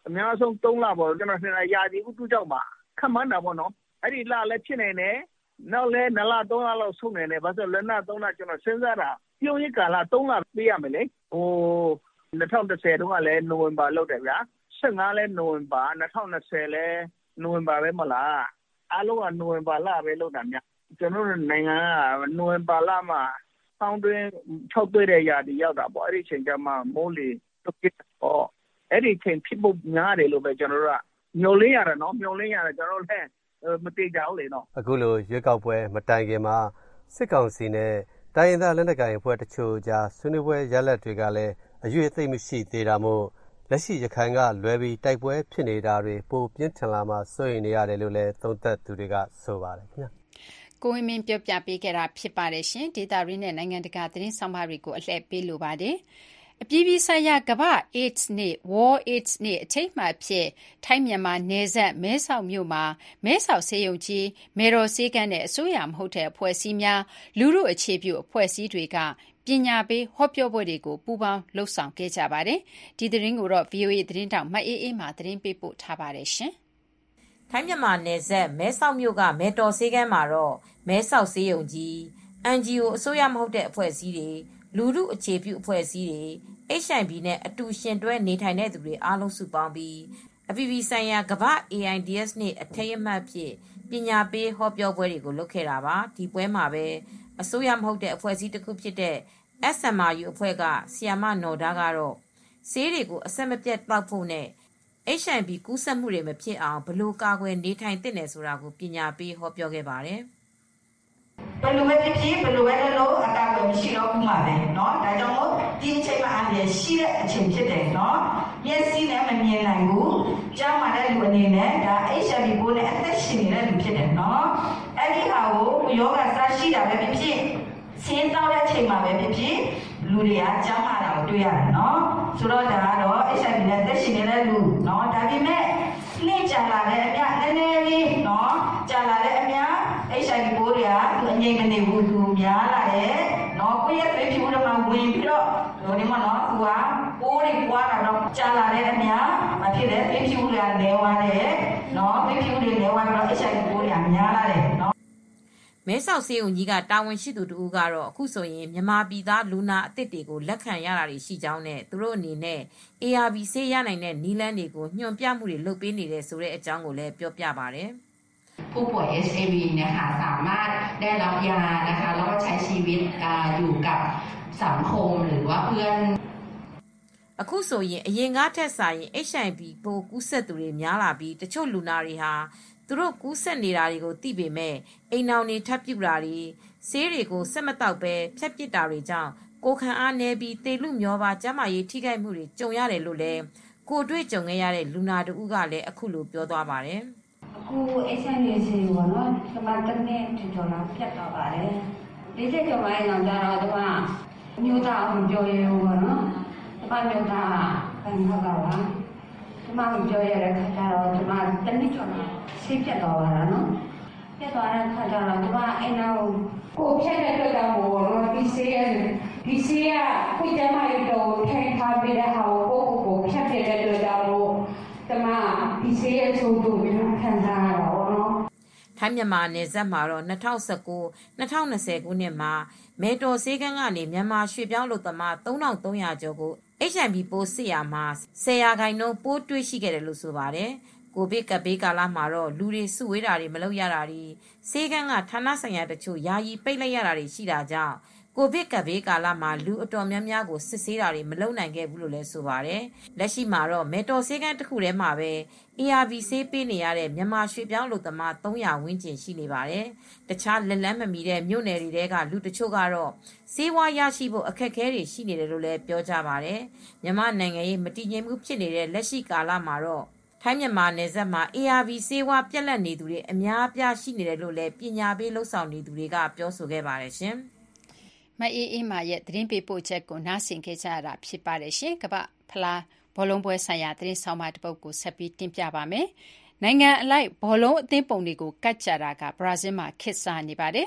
S10: အများဆုံးသုံးလပေါ့ကျွန်တော်ထင်တာရာသီဥတုကြောင့်ပါခက်မှန်းတာပေါ့နော်အဲ့ဒီလလည်းဖြစ်နေတယ်နောက်လဲနှစ်လသုံးလလောက်ဆုံးနေတယ်ဘာလို့လဲလသုံးလကျွန်တော်စဉ်းစားတာပြုံးရကာလသုံးလပေးရမယ်လေဟို၂၀၁၀တုန်းကလည်းနိုဝင်ဘာလောက်တယ်ဗျာ၁၅လဲနိုဝင်ဘာ၂၀၂၀လဲနိုဝင်ဘာပဲမလားအားလုံးကနိုဝင်ဘာလပဲလောက်တာများကျွန်တော်တို့နိုင်ငံကနိုဝင်ဘာလမှာဆောင်းတွင်း၆သွေးတဲ့ရာသီရောက်တာပေါ့အဲ့ဒီချိန်ကျမှမိုးလေတုတ်ဖြစ်တော့အဲ့ဒီချိန်ဖြစ်ဖို့များတယ်လို့ပဲကျွန်တော်တို့ကမျှော်လင့်ရတယ်နော်မျှော်လင့်ရတယ်ကျွန်တော်တို့လည်းမတိကြဘူးလေနော်
S11: အခုလိုရွေးကောက်ပွဲမတိုင်ခင်မှာစစ်ကောင်စီနဲ့တိုင်းရင်းသားလက်နက်ကိုင်အဖွဲ့တချို့ကြားဆွေးနွေးပွဲရလဒ်တွေကလည်းအရွေ့သိမ့်မရှိသေးတာမို့လက်ရှိရခိုင်ကလွဲပြီးတိုက်ပွဲဖြစ်နေတာတွေပိုပြင်းထန်လာမှစိုးရိမ်နေရတယ်လို့လည်းသုံးသပ်သူတွေကဆိုပါတယ်ခင်ဗျာ
S2: ကိုဝင်းမင်းပြောပြပေးခဲ့တာဖြစ်ပါတယ်ရှင်ဒေတာရင်းနဲ့နိုင်ငံတကာသတင်းဆောင်ပါတွေကိုအလှည့်ပေးလိုပါတယ်အပြည်ပြည်ဆိုင်ရာကမ္ဘာ့ AIDS နေ့ World AIDS နေ့အထိမ်းအမှတ်အဖြစ်ထိုင်းမြန်မာနယ်စပ်မဲဆောက်မြို့မှာမဲဆောက်ဆေးရုံကြီးမေတော်ဆေးကန်းနဲ့အစိုးရမဟုတ်တဲ့အဖွဲ့အစည်းများလူမှုအခြေပြုအဖွဲ့အစည်းတွေကပညာပေးဟောပြောပွဲတွေကိုပူးပေါင်းလှုပ်ဆောင်ခဲ့ကြပါတယ်။ဒီသတင်းကိုတော့ ဗွီအိုအေ သတင်းတောက်မအေးအေးမှသတင်းပေးပို့ထားပါတယ်ရှင်
S13: ။ထိုင်းမြန်မာနယ်စပ်မဲဆောက်မြို့ကမဲတော်ဆေးကန်းမှာတော့မဲဆောက်ဆေးရုံကြီး အန် ဂျီ အို အစိုးရမဟုတ်တဲ့အဖွဲ့အစည်းတွေလူမှုအခြေပြုအဖွဲ့အစည်းတွေ အိတ်ချ် အိုင် ဗီ နဲ့အတူရှင်တွဲနေထိုင်တဲ့သူတွေအားလုံးစုပေါင်းပြီးအပြည်ပြည်ဆိုင်ရာကမ္ဘာ့ အေး အိုင် ဒီ အက်စ် နေ့အထိမ်းအမှတ်အဖြစ်ပညာပေးဟောပြောပွဲတွေကိုလုပ်ခဲ့တာပါဒီပွဲမှာပဲအစိုးရမဟုတ်တဲ့အဖွဲ့အစည်းတစ်ခုဖြစ်တဲ့ အက်စ် အမ် အာ ယူ အဖွဲ့ကဆီယာမနော်ဒါကတော့ဆေးတွေကိုအဆက်မပြတ်တောက်ဖို့နဲ့ အိတ်ချ် အိုင် ဗီ ကူးစက်မှုတွေမဖြစ်အောင်ဘယ်လိုကာကွယ်နေထိုင်သင့်တယ်ဆိုတာကိုပညာပေးဟောပြောခဲ့ပါတယ်
S14: ဘယ်လိုပဲဖြစ်ဖြစ်ဘယ်လိုပဲလုပ်လို့အကာအကွယ်မရှိတော့ဘူးမှာပဲเนาะဒါကြောင့်မို့ဒီအချိန်မှာအန္တရာယ်ရှိတဲ့အချိန်ဖြစ်တယ်เนาะမျက်စိနဲ့မမြင်နိုင်ဘူးကြားမှာလည်းလူအနေနဲ့ဒါ အိတ်ချ် အိုင် ဗီ ပိုးနဲ့အသက်ရှင်နေတဲ့လူဖြစ်တယ်เนาะအဲ့ဒီဟာကိုယောဂစရှိတာပဲဖြစ်ဖြစ်ဆင်းတောက်တဲ့အချိန်မှာပဲဖြစ်ဖြစ်လူတွေကကြားမှာတာကိုတွေ့ရတယ်เนาะဆိုတော့ဒါကတော့ အိတ်ချ် အိုင် ဗီ နဲ့အသက်ရှင်နေတဲ့လူเนาะဒါပေမဲ့နှိမ့်ကြလာတဲ့အမြနည်းနည်းလေးเนาะကြာလာတဲ့အမြ အိတ်ချ် အိုင် ဗီ ပိုးတွေကသူအငြိမ်မနေဘူးသူများလာတယ်เนาะကိုယ့်ရဲ့သွေးဖြူတွေမှာဝင်ပြီးတော့ဒီမှာเนาะသူကပိုးတွေပွားတာတော့ကြာလာတဲ့အမြမဖြစ်တဲ့သွေးဖြူတွေကလဲဝါတယ်เนาะသွေးဖြူတွေလဲဝါပြီးတော့ အိတ်ချ် အိုင် ဗီ ပိုးတွေကများလာတယ်เนาะ
S13: မဲဆောက်ဆေးရုံကြီးကတာဝန်ရှိသူတို့ကတော့အခုဆိုရင်မြန်မာပြည်သားလူနာအသစ်တွေကိုလက်ခံရတာတွေရှိကြောင်းနဲ့သူတို့အနေနဲ့ အေး အာร์ ဗီ ဆေးရနိုင်တဲ့နီးလန်းတွေကိုညွှန်ပြမှုတွေလုပ်ပေးနေတယ်ဆိုတဲ့အကြောင်းကိုလည်းပြောပြပါတယ်
S15: ผู้ป่วย เอช ไอ วี นะคะสามารถได้รับยานะคะแล้วก็ใช้ชีวิตอยู่กับสังคมหรือว่าเพื่อน
S13: အခုဆိုရင်အရင်ကထက်စာရင် အိတ်ချ် အိုင် ဗီ ပိုးကူးစက်သူတွေများလာပြီးတချို့လူနာတွေဟာသူတို့ကူးစက်နေတာတွေကိုသိပေမဲ့အိမ်အောင်တွေထပ်ပြုတ်တာတွေဆေးတွေကိုဆက်မတောက်ပဲဖြတ်ပစ်တာတွေကြောင့်ကိုခံအားနည်းပြီးသေလူမျောပါကျန်းမာရေးထိခိုက်မှုတွေကြုံရတယ်လို့လည်းကိုတွေ့ကြုံခဲ့ရတဲ့လူနာတူကလည်းအခုလိုပြောသွားပါတယ်
S16: အခု အိတ်ချ် အိုင် ဗီ ဆေးပေါ့နော်ဒီမှာတစ်နေ့ကျော်လာဖြတ်တော့ပါတယ်ဒီချက်ကျော်ပိုင်းတော့ကြတော့သူကမျိုးသားအောင်ပြောရဲပေါ့နော်ဒီမှာမျိုးသားဘယ်မှာပါလဲဒီမှာပြောရတဲ့ခါကျတော့ဒီမှာတစ်နေ့ကျော်လာဆေးဖြတ်တော့ပါလားနော်ဖြတ်သွားတဲ့ခါကျတော့ဒီမှာအိမ်တော်ကိုဖြတ်တဲ့အတွက်ကြောင့်ပေါ့နော်ဒီဆေးရဒီဆေးကခုကျမရတော့ထိုင်ထားပြီးတဲ့ဟာကိုကိုကိုဖြတ်တဲ့အတွက်ကြောင့်တမဒီဆေးရချိုးလို့ခံစားရတော့နော်
S13: ထိုင်းမြန်မာနယ်စပ်မှာတော့၂၀၁၉-၂၀၂၀ခုနှစ်မှာမဲတော်ဆေးကန်းကနေမြန်မာရွှေပြောင်းလုပ်သမား၃ထောင်သုံးရာကျော်ကို အိတ်ချ် အိုင် ဗီ ပိုးစစ်ရာမှာ၁၀ရာခိုင်နှုန်းပိုးတွေ့ရှိခဲ့တယ်လို့ဆိုပါတယ်။ကိုဗစ်ကပ်ဘေးကာလမှာတော့လူတွေစုဝေးတာတွေမလုပ်ရတာတွေဆေးကန်းကဌာနဆိုင်ရာတချို့ယာယီပိတ်လိုက်ရတာတွေရှိတာကြောင့်ကိုဗစ်ကပ်ဘေးကာလမှာလူအတော်များများကိုစစ်ဆေးတာတွေမလုပ်နိုင်ခဲ့ဘူးလို့လည်းဆိုပါတယ်။လက်ရှိမှာတော့မဲတော်ဆေးကန်းတစ်ခုထဲမှာပဲ အေး အာร์ ဗီ ဆေးပေးနေရတဲ့မြန်မာရွှေပြောင်းလုပ်သမား၃ရာဝန်းကျင်ရှိနေပါတယ်။တခြားလက်လန်းမမီတဲ့မြို့နယ်တွေကလူတချို့ကတော့ဆေးဝါးရရှိဖို့အခက်အခဲတွေရှိနေတယ်လို့လည်းပြောကြပါတယ်။မြန်မာနိုင်ငံရေးမတည်ငြိမ်မှုဖြစ်နေတဲ့လက်ရှိကာလမှာတော့ထိုင်းမြန်မာနယ်စပ်မှာ အေး အာร์ ဗီ ဆေးဝါးပြတ်လတ်နေသူတွေအများအပြားရှိနေတယ်လို့လည်းပညာပေးလှုပ်ဆောင်နေသူတွေကပြောဆိုခဲ့ပါတယ်ရှင်။
S2: မအေးအေးမာရဲ့သတင်းပေးပို့ချက်ကိုနားဆင်ခဲ့ကြရတာဖြစ်ပါတယ်ရှင်ကမ္ဘာဖလားဘောလုံးပွဲဆိုင်ရာသတင်းဆောင်မတစ်ပုဒ်ကိုဆက်ပြီးတင်ပြပါမယ်နိုင်ငံအလိုက်ဘောလုံးအသင်းပုံတွေကိုကတ်ကြတာကဘရာဇီးမှာခေတ်စားနေပါတယ်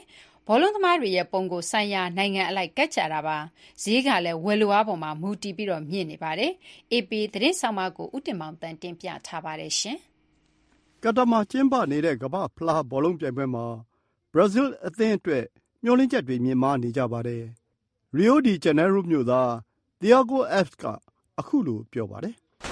S2: ဘောလုံးသမားတွေရဲ့ပုံကိုဆိုင်ရာနိုင်ငံအလိုက်ကတ်ကြတာပါဈေးကလည်းဝယ်လိုအားပေါ်မှာမူတည်ပြီးတော့မြင့်နေပါတယ် အေပီ သတင်းဆောင်မကိုဦးတင်မောင်တန်တင်ပြထားပါတယ်ရှင်
S17: ကတာမှာကျင်းပနေတဲ့ကမ္ဘာဖလားဘောလုံးပြိုင်ပွဲမှာဘရာဇီးအသင်းအတွက်မျှော်လင့်ချက်တွေမြင့်မားနေကြပါတယ်ရီယိုဒီဂျနေရိုမြို့သားဒီယာဂိုအက်ဖ်ကအခုလိုပြောပါတယ်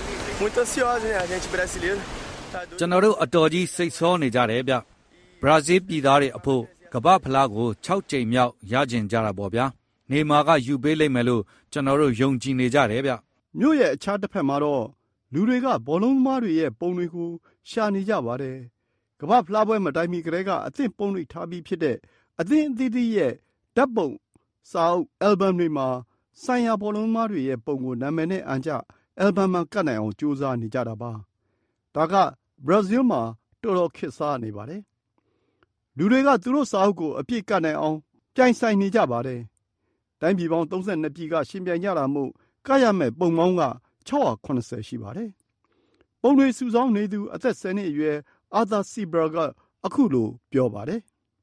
S3: ကျွန်တော်တို့အတော်ကြီးစိတ်ဆောနေကြတယ်ဗျဘရာဇီးပြည်သားတွေအဖို့ကမ္ဘာဖလားကို၆ကြိမ်မြောက်ရကျင်ကြတာပေါ့ဗျာနေမာကယူပေးလိမ့်မယ်လို့ကျွန်တော်တို့ယုံကြည်နေကြတယ်ဗျ
S17: မြို့ရဲ့အခြားတစ်ဖက်မှာတော့လူတွေကဘောလုံးသမားတွေရဲ့ပုံတွေကိုရှာနေကြပါတယ်ကမ္ဘာဖလားပွဲမတိုင်မီကတည်းကအသင်းပုံတွေထားပြီးဖြစ်တဲ့အသင်းအသီးသီးရဲ့ဓာတ်ပုံစာအုပ်အယ်ဘမ်တွေမှာဆိုင်ရာဘောလုံးသမားတွေရဲ့ပုံကိုနာမည်နဲ့အန်ကြအယ်ဘမ်မှာကတ်နိုင်အောင်ကြိုးစားနေကြတာပါဒါကဘရာဇီးမှာတော်တော်ခေတ်စားနေပါတယ်လူတွေကသူတို့စာအုပ်ကိုအပြည့်ကတ်နိုင်အောင်ပြိုင်ဆိုင်နေကြပါတယ်တိုင်းပြည်ပေါင်း၃၂ပြည်ကရှင်ပြိုင်ကြတာမို့ကတ်ရမဲ့ပုံပေါင်းက၆၇၀ရှိပါတယ်ပုံတွေစုဆောင်းနေသူအသက်၁၀နှစ်အရွယ်အာသာစီဘရာကအခုလိုပြောပါတယ်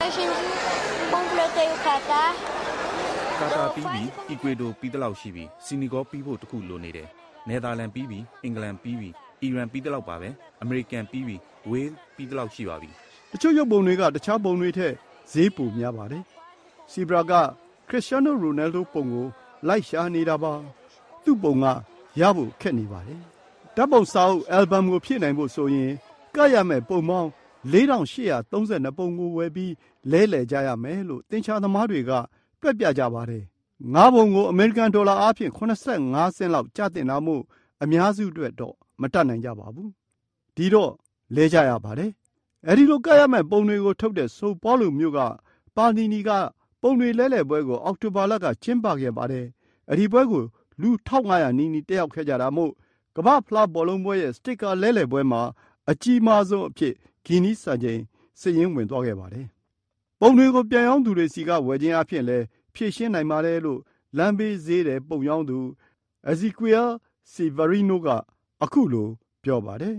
S18: ကာတာပြီးပြီးအီကွေဒိုပြီးတလောက်ရှိပြီးစီနီဂေါပြီးဖို့တခုလိုနေတယ်နယ်သာလန်ပြီးပြီးအင်္ဂလန်ပြီးပြီးအီရန်ပြီးတလောက်ပါပဲအမေရိကန်ပြီးပြီးဝေးလ်ပြီးတလောက်ရှိပါပြီ
S17: တချို့ရုပ်ပုံတွေကတခြားပုံတွေထက်ဈေးပိုများပါတယ်စီဘရာကခရစ္စတီယာနိုရိုနယ်ဒိုပုံကိုလိုက်ရှာနေတာပါသူ့ပုံကရဖို့ခက်နေပါတယ်ဓာတ်ပုံစာအုပ်အယ်ဘမ်ကိုဖြည့်နိုင်ဖို့ဆိုရင်ကရမဲ့ပုံပေါင်း၄ထောင်၈ရာ၃၂ပုံကိုဝယ်ပြီးလဲလှယ်ကြရမယ်လို့သင်္ချာသမားတွေကတွက်ပြကြပါတယ်ငါးပုံကိုအမေရိကန်ဒေါ်လာအားဖြင့်၇၅စင့်လောက်ကျတင်တာမို့အများစုအတွက်တော့မတတ်နိုင်ကြပါဘူးဒီတော့လဲကြရပါတယ်အဲဒီလိုကရမဲ့ပုံတွေကိုထုတ်တဲ့ဆိုပေါလိုမြို့ကပါနီနီကပုံတွေလဲလှယ်ပွဲကိုအောက်တိုဘာလကကျင်းပခဲ့ပါတယ်အဲဒီပွဲကိုလူ၁၅၀၀နီးနီးတက်ရောက်ခဲ့ကြတာမို့ကမ္ဘာဖလားဘောလုံးပွဲရဲ့စတစ်ကာလဲလှယ်ပွဲမှာအကြီးမားဆုံးအဖြစ်ဂီနီးစံချိန်စည်ရင်းဝင်သွားခဲ့ပါတယ်ပုံတွေကိုပြန်ရောင်းသူတွေစီကဝယ်ခြင်းအဖြစ်လဲဖြည့်ရှင်းနိုင်ပါတယ်လို့လမ်းဘေးဈေးတဲ့ပုံရောင်းသူအဇီကွီယာစီဗရီနိုကအခုလိုပြောပါတယ်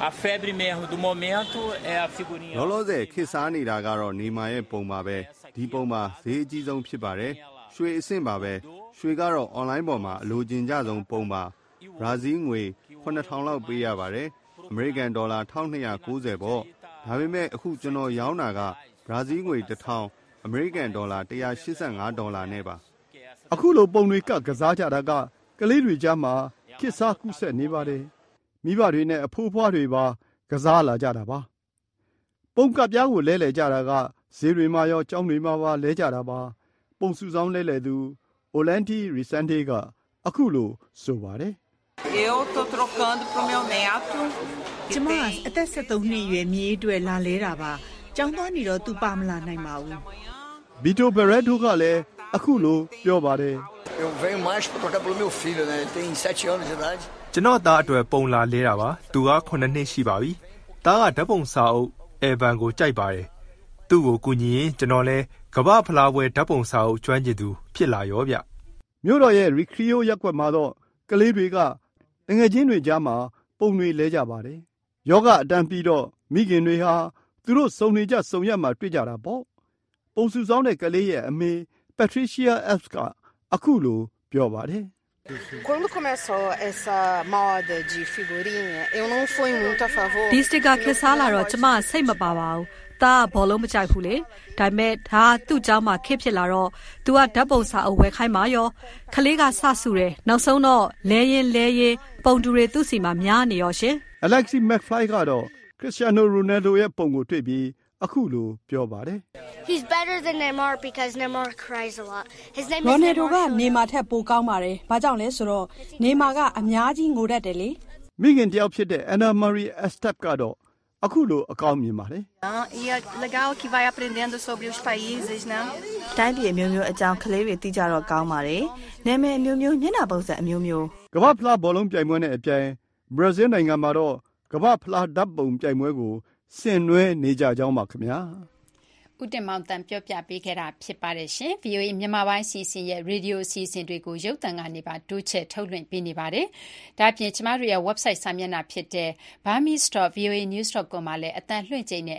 S19: လောလောဆယ်ခေတ်စားနေတာကတော့နေမာရဲ့ပုံပါပဲဒီပုံမှာဈေးအကြီးဆုံးဖြစ်ပါတယ်ရွှေအဆင့်ပါပဲရွှေကတော့အွန်လိုင်းပေါ်မှာအလိုချင်ကြဆုံးပုံပါဘရာဇီးငွေခုနှစ်ထောင်လောက်ပေးရပါတယ်အမေရိကန်ဒေါ်လာ၁၂၉၀ပေါ့ဒါပေမဲ့အခုကျွန်တော်ရောင်းတာကဘရာဇီးငွေတစ်ထောင်အမေရိကန်ဒေါ်လာ၁၈၅ဒေါ်လာနဲ့ပါ
S17: အခုလိုပုံတွေကကစားကြတာကကလေးတွေကြားမှာခေတ်စားကူးဆက်နေပါတယ်မိဘတွေနဲ့အဖိုးဖွားတွေပါကစားလာကြတာပါပုံကပြားကိုလဲလှယ်ကြတာကဈေးတွေမှာရောကျောင်းတွေမှာပါလဲကြတာပါပုံစုဆောင်လဲလှယ်သူအိုလန်တီရီစန်ဒေးကအခုလိုဆိုပါတယ်
S7: ကျမအသက်၁၃နှစ်အရွယ်မြေးအတွက်လာလဲတာပါကျောင်းသွားနေတော့သူပါမလာနိုင်ပါဘူး
S17: ဗီတိုဘရက်ဒိုကလည်းအခုလိုပြောပါတယ်
S20: ကျွန်တော်သားအတွက်ပုံလာလဲတာပါသူကခုနှစ်နှစ်ရှိပါပြီသားကဓာတ်ပုံစာအုပ်အယ်ဘန်ကိုကြိုက်ပါတယ်သူ့ကိုကူညီရင်ကျွန်တော်လဲကမ္ဘာဖလားပွဲဓာတ်ပုံစာအုပ်ကျွမ်းကျင်သူဖြစ်လာရောဗျ
S17: မြို့တော်ရဲ့ရီခရီယိုရက်ကွက်မှာတော့ကလေးတွေကတငယ်ချင်းတွေကြားမှာပုံတွေလဲကြပါတယ်ယောဂအတန်းပြီးတော့မိခင်တွေဟာသူတို့စုံနေကြစုံရက်မှာတွေ့ကြတာပေါ့ပုံစုဆောင်တဲ့ကလေးရဲ့အမေပက်ထရီရှီယာအက်ဖ်ကအခုလိုပြောပါတယ်
S21: Quando começou essa moda de figurinha, eu não fui muito a favor.
S22: ဒီစတစ်ကာခက်စားလာတော့ကျမစိတ်မပါပါဘူး။ဒါကဘောလုံးမကြိုက်ဘူးလေ။ဒါပေမဲ့ဒါသူ့เจ้าမှာခက်ဖြစ်လာတော့ तू ကဓာတ်ပုံစာအုပ်ဝယ်ခိုင်းပါရော။ခလေးကစဆူတယ်။နောက်ဆုံးတော့လဲရင်လဲရင်ပုံတူတွေသူ့စီမှာများနေရောရှင်
S17: ။ Alexi McFly ကတော့ခရစ္စတီယာနိုရိုနယ်ဒိုရဲ့ပုံကိုတွေ့ပြီးအခုလိုပြောပါတယ်။
S23: He's better than Neymar because Neymar cries a lot. His name
S22: is Ronaldo ကနေမာထက်ပိုကောင်းပါတယ်။ဘာကြောင့်လဲဆိုတော့နေမာကအများကြီးငိုတတ်တယ်လေ
S17: ။မိခင်တယောက်ဖြစ်တဲ့ Anna Marie Estep ကတော့အခုလိုအကောင်းမြင်ပါတယ်
S24: ။ E é legal que vai aprendendo sobre os países, né?
S7: တိုင်းပြည်အမျိုးမျိုးအကြောင်းကလေးတွေသိကြတော့ကောင်းပါတယ်။နာမည်အမျိုးမျိုးမျက်နှာပုံစံအမျိုးမျိုး
S17: ကမ္ဘာဖလားဘောလုံးပြိုင်ပွဲနဲ့အပြိုင်ဘရာဇီးနိုင်ငံမှာတော့ကမ္ဘာဖလားဓာတ်ပုံပြိုင်ပွဲကိုဆင်နွှဲနေကြကြောင်းပါခင်ဗျာ
S2: ဦးတင်မောင်တန်ပြောပြပေးခဲ့တာဖြစ်ပါတယ်ရှင် ဗွီအိုအေ မြန်မာပိုင်းစီစဉ်ရဲ့ရေဒီယိုစီစဉ်တွေကိုရုပ်သံကနေပါတိုးချဲ့ထုတ်လွှင့်ပေးနေပါတယ်ဒါ့အပြင်ကျမတို့ရဲ့ website စာမျက်နှာဖြစ်တဲ့ burmese dot voa news dot com မှာလည်းအသံလွှင့်ချိန်နဲ့တ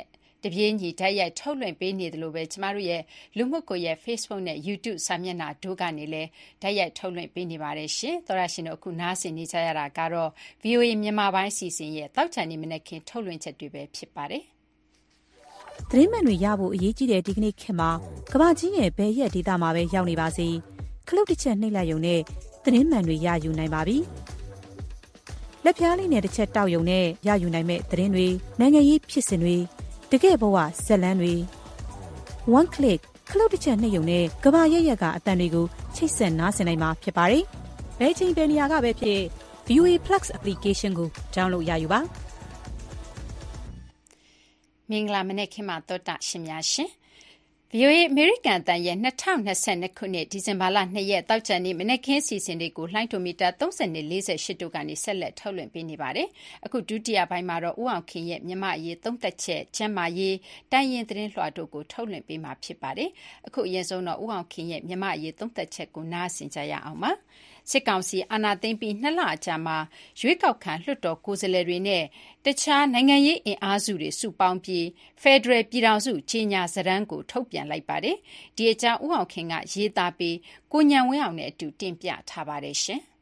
S2: ပြေးညီဓာတ်ရိုက်ထုတ်လွှင့်ပေးနေတယ်လို့ပဲကျမတို့ရဲ့လူမှုကွန်ရက် Facebook နဲ့ YouTube စာမျက်နှာတို့ကနေလည်းဓာတ်ရိုက်ထုတ်လွှင့်ပေးနေပါတယ်ရှင်။သောရရှင်တို့အခုနားဆင်နေကြရတာကတော့ ဗီအိုအေ မြန်မာပိုင်းစီစဉ်ရဲ့တောက်ချန်နေမနက်ခင်းထုတ်လွှင့်ချက်တွေပဲဖြစ်ပါတယ်
S1: ။သတင်းမှန်တွေရဖို့အရေးကြီးတဲ့ဒီကနေ့ခေတ်မှာကမ္ဘာကြီးရဲ့ဘယ်ရက်ဒေသမှာပဲရောက်နေပါစေခလုတ်တစ်ချက်နှိပ်လိုက်ရုံနဲ့သတင်းမှန်တွေရယူနိုင်ပါပြီ။လက်ဖြားလေးနဲ့တစ်ချက်တောက်ရုံနဲ့ရယူနိုင်မဲ့သတင်းတွေနိုင်ငံရေးဖြစ်စဉ်တွေတကယ့်ဘဝဇက်လန်းတွေ one click ခလုတ်တစ်ချက်နှိပ်ရုံနဲ့ကမ္ဘာရက်ရက်ကအတန်တွေကိုချိတ်ဆက်နားဆင်နိုင်မှာဖြစ်ပါတယ်။ဘယ်ချိန်ဘယ်နေရာကပဲဖြစ် ဗီအိုအေ Plus application ကို download ရယူပါ
S2: ။မင်္ဂလာမနေ့ခင်မှာတော်တာရှင်များရှင်။ ဗီအိုအေ အမေရိကန်အသံရဲ့၂၀၂၂ခုနှစ်ဒီဇင်ဘာလ၂ရက်တောက်ကြံနေ့မနေ့ခင်းစီစဉ်တွေကိုလှိုင်းတိုမီတာသုံး၂ ၄၈တို့ကနေဆက်လက်ထုတ်လွှင့်ပေးနေပါတယ်။အခုဒုတိယပိုင်းမှာတော့ဦးအောင်ခင်ရဲ့မြမအရေးသုံးသက်ချက်ကျမ်းမာရေးတိုင်းရင်သတင်းလွှာတို့ကိုထုတ်လွှင့်ပေးမှာဖြစ်ပါတယ်။အခုအရင်ဆုံးတော့ဦးအောင်ခင်ရဲ့မြမအရေးသုံးသက်ချက်ကိုနားဆင်ကြရအောင်ပါ။စစ်ကောင်စီအာဏာသိမ်းပြီးနှစ်လအကြာမှာရွေးကောက်ခံလွှတ်တော်ကိုယ်စားလှယ်တွေနဲ့တခြားနိုင်ငံရေးအင်အားစုတွေစုပေါင်းပြီးဖက်ဒရယ်ပြည်ထောင်စုကြီးညာစာတမ်းကိုထုတ်ပြန်လိုက်ပါတယ်။ဒီအကြောင်းဦးအောင်ခင်ကရေးသားပြီးကိုညံဝင်းအောင်နဲ့အတူတင်ပြထားပါတယ်ရှင်။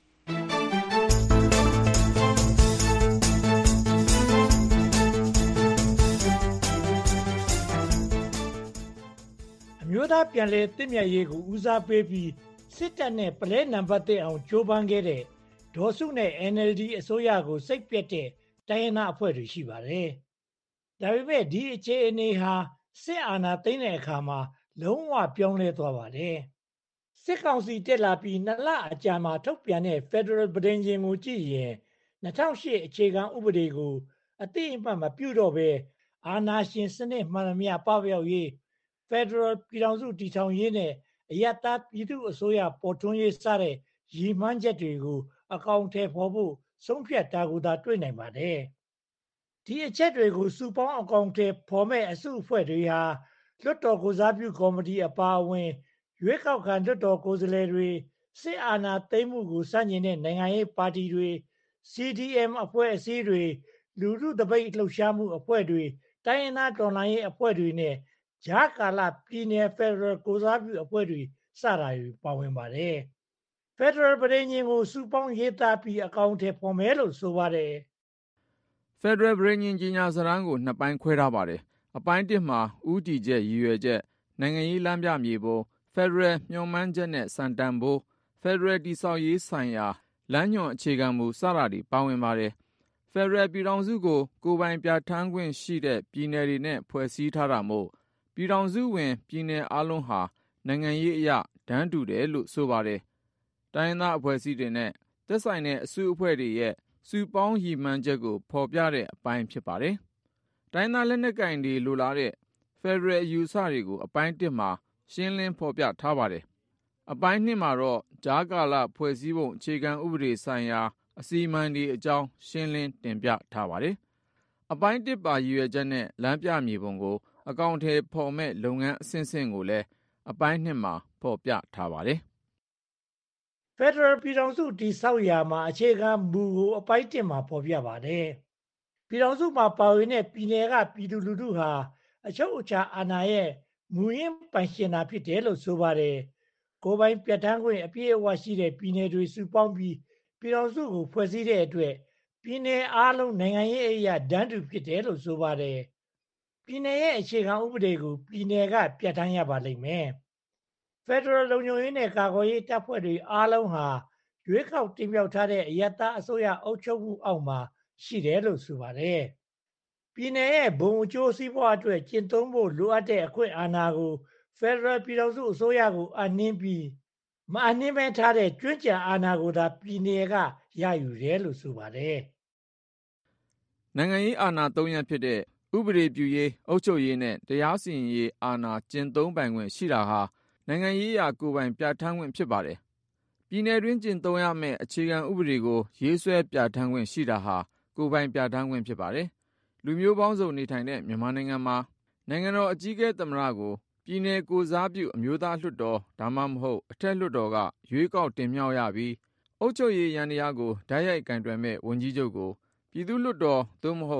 S5: အမျိုးသားပြန်လည်သင့်မြတ်ရေးကိုဦးစားပေးပြီးစစ်တပ်နဲ့ပလဲနံပါတ်တစ်အောင်ကြိုးပမ်းခဲ့တဲ့ဒေါ်စုနဲ့ အန် အယ်လ် ဒီ အစိုးရကိုစိတ်ပြတ်တဲ့တိုင်းရင်းသားအဖွဲ့တွေရှိပါတယ်။ဒါပေမဲ့ဒီအခြေအနေဟာစစ်အာဏာသိမ်းတဲ့အခါမှာလုံးဝပြောင်းလဲသွားပါတယ်။စစ်ကောင်စီတက်လာပြီးနှစ်လအကြာမှာထုတ်ပြန်တဲ့ Federal ပဋိညာဉ်ကိုကြည့်ရင်၂၀၀၈အခြေခံဥပဒေကိုအတိအမှတ်မပြုတော့ဘဲအာဏာရှင်စနစ်မှန်သမျှပပျောက်ရေး Federal ပြည်ထောင်စုတည်ထောင်ရေးနဲ့အယက်သားပြည်သူအစိုးရပေါ်ထွန်းရေးစတဲ့ရည်မှန်းချက်တွေကိုအကောင့်ထဲပေါ်ဖို့ဆုံးဖြတ်တာကိုသာတွေ့နိုင်ပါတယ်။ဒီအချက်တွေကိုစုပေါင်းအကောင့်ထဲပေါ်မဲ့အစုအဖွဲ့တွေဟာလွှတ်တော်ကိုစားပြုကော်မတီအပါအဝင်ရွေးကောက်ခံလွှတ်တော်ကိုယ်စားလှယ်တွေစစ်အာဏာသိမ်းမှုကိုစတင်တဲ့နိုင်ငံရေးပါတီတွေ စီ ဒီ အမ် အဖွဲ့အစည်းတွေလူထုတပိတ်လှုပ်ရှားမှုအဖွဲ့တွေတိုင်းရင်းသားတော်လှန်ရေးအဖွဲ့တွေနဲ့ဂျာကာလာပြည်နယ်ဖက်ဒရယ်ကိုစားပြုအဖွဲ့တွေစတာတွေပါဝင်ပါတယ်။ဖက်ဒရယ်ပဋိညာဉ်ကိုစုပေါင်းရေးသားပြီးအကောင့်ထဲပေါ်မယ်လို့ဆိုပါတယ်
S6: ။ဖက်ဒရယ်ပဋိညာဉ်ကြီးညာစာတမ်းကိုနှစ်ပိုင်းခွဲထားပါတယ်။အပိုင်းတစ်မှာဦးတည်ချက်ရည်ရွယ်ချက်နိုင်ငံရေးလမ်းပြမြေပုံဖက်ဒရယ်မျှော်မှန်းချက်နဲ့စံတန်ဖိုးဖက်ဒရယ်တည်ဆောက်ရေးဆိုင်ရာလမ်းညွှန်အခြေခံမူစတာတွေပါဝင်ပါတယ်။ဖက်ဒရယ်ပြည်ထောင်စုကိုကိုယ်ပိုင်ပြဋ္ဌာန်းခွင့်ရှိတဲ့ပြည်နယ်တွေနဲ့ဖွဲ့စည်းထားတာမို့ပြည်ထောင်စုဝင်ပြည်နယ်အလုံးဟာနိုင်ငံရေးအရတန်းတူတယ်လို့ဆိုပါတယ်။တိုင်းရင်းသားအဖွဲ့အစည်းတွေနဲ့သက်ဆိုင်တဲ့အစုအဖွဲ့တွေရဲ့စုပေါင်းရည်မှန်းချက်ကိုဖော်ပြတဲ့အပိုင်းဖြစ်ပါတယ်။တိုင်းသားလက်နက်ကိုင်တွေလိုလားတဲ့ဖက်ဒရယ်အယူအဆတွေကိုအပိုင်းတစ်မှာရှင်းလင်းဖော်ပြထားပါတယ်။အပိုင်းနှစ်မှာတော့ကြားကာလဖွဲ့စည်းပုံအခြေခံဥပဒေဆိုင်ရာအစီအမံတွေအကြောင်းရှင်းလင်းတင်ပြထားပါတယ်။အပိုင်းတစ်ပါရည်ရွယ်ချက်နဲ့လမ်းပြမြေပုံကိုအကောင့်ထဲပေါ်မဲ့လုပ်ငန်းအဆင့်ဆင့်ကိုလည်းအပိုင်းနှစ်မှာဖော်ပြထားပါတယ်
S5: ။ Federal ပြည်ထောင်စုတည်ဆောက်ရာမှာအခြေခံမူကိုအပိုင်းတစ်မှာဖော်ပြပါတယ်။ပြည်ထောင်စုမှာပါဝင်တဲ့ပြည်နယ်ကပြည်သူလူထုဟာအချုပ်အခြာအာဏာရဲ့မူရင်းပိုင်ရှင်တာဖြစ်တယ်လို့ဆိုပါတယ်။ကိုယ်ပိုင်ပြဋ္ဌာန်းခွင့်အပြည့်အဝရှိတဲ့ပြည်နယ်တွေစုပေါင်းပြီးပြည်ထောင်စုကိုဖွဲ့စည်းတဲ့အတွက်ပြည်နယ်အားလုံးနိုင်ငံရေးအရာတန်းတူဖြစ်တယ်လို့ဆိုပါတယ်။ပြည်နယ်ရဲ့အခြေခံဥပဒေကိုပြည်နယ်ကပြဋ္ဌာန်းရပါလိမ့်မယ်။ Federal လုံခြုံရေးနဲ့ကာကွယ်ရေးတပ်ဖွဲ့တွေအားလုံးဟာရွေးကောက်တင်မြှောက်ထားတဲ့အယက်သားအစိုးရအုပ်ချုပ်မှုအောက်မှာရှိတယ်လို့ဆိုပါတယ်။ပြည်နယ်ရဲ့ဘုံအကျိုးစီးပွားအတွက်ကျင့်သုံးဖို့လိုအပ်တဲ့အခွင့်အာဏာကို Federal ပြည်ထောင်စုအစိုးရကိုအနှင်းပြီးမအနှင်းပဲထားတဲ့ကျွန်းကြံအာဏာကိုသာပြည်နယ်ကရယူတယ်လို့ဆိုပါတယ်
S6: ။နိုင်ငံရေးအာဏာသုံးရပ်ဖြစ်တဲ့ဥပဒေပြုရေးအုပ်ချုပ်ရေးနဲ့တရားစီရင်ရေးအာဏာကျင့်သုံးပိုင်ခွင့်ရှိတာဟာနိုင်ငံရေးအရာကိုယ်ပိုင်ပြဋ္ဌာန်းခွင့်ဖြစ်ပါတယ်။ပြည်နယ်တွင်းကျင့်သုံးရမယ့်အခြေခံဥပဒေကိုရေးဆွဲပြဋ္ဌာန်းခွင့်ရှိတာဟာကိုယ်ပိုင်ပြဋ္ဌာန်းခွင့်ဖြစ်ပါတယ်။လူမျိုးပေါင်းစုံနေထိုင်တဲ့မြန်မာနိုင်ငံမှာနိုင်ငံတော်အကြီးအကဲသမ္မတကိုပြည်နယ်ကိုစားပြုအမျိုးသားလွှတ်တော်ဒါမှမဟုတ်အထက်လွှတ်တော်ကရွေးကောက်တင်မြှောက်ရပြီးအုပ်ချုပ်ရေးယန္တရားကိုဓာတ်ရိုက်ကင်တွယ်မဲ့ဝန်ကြီးချုပ်ကိုပြည်သူ့လွှတ်တော်သို့မဟုတ်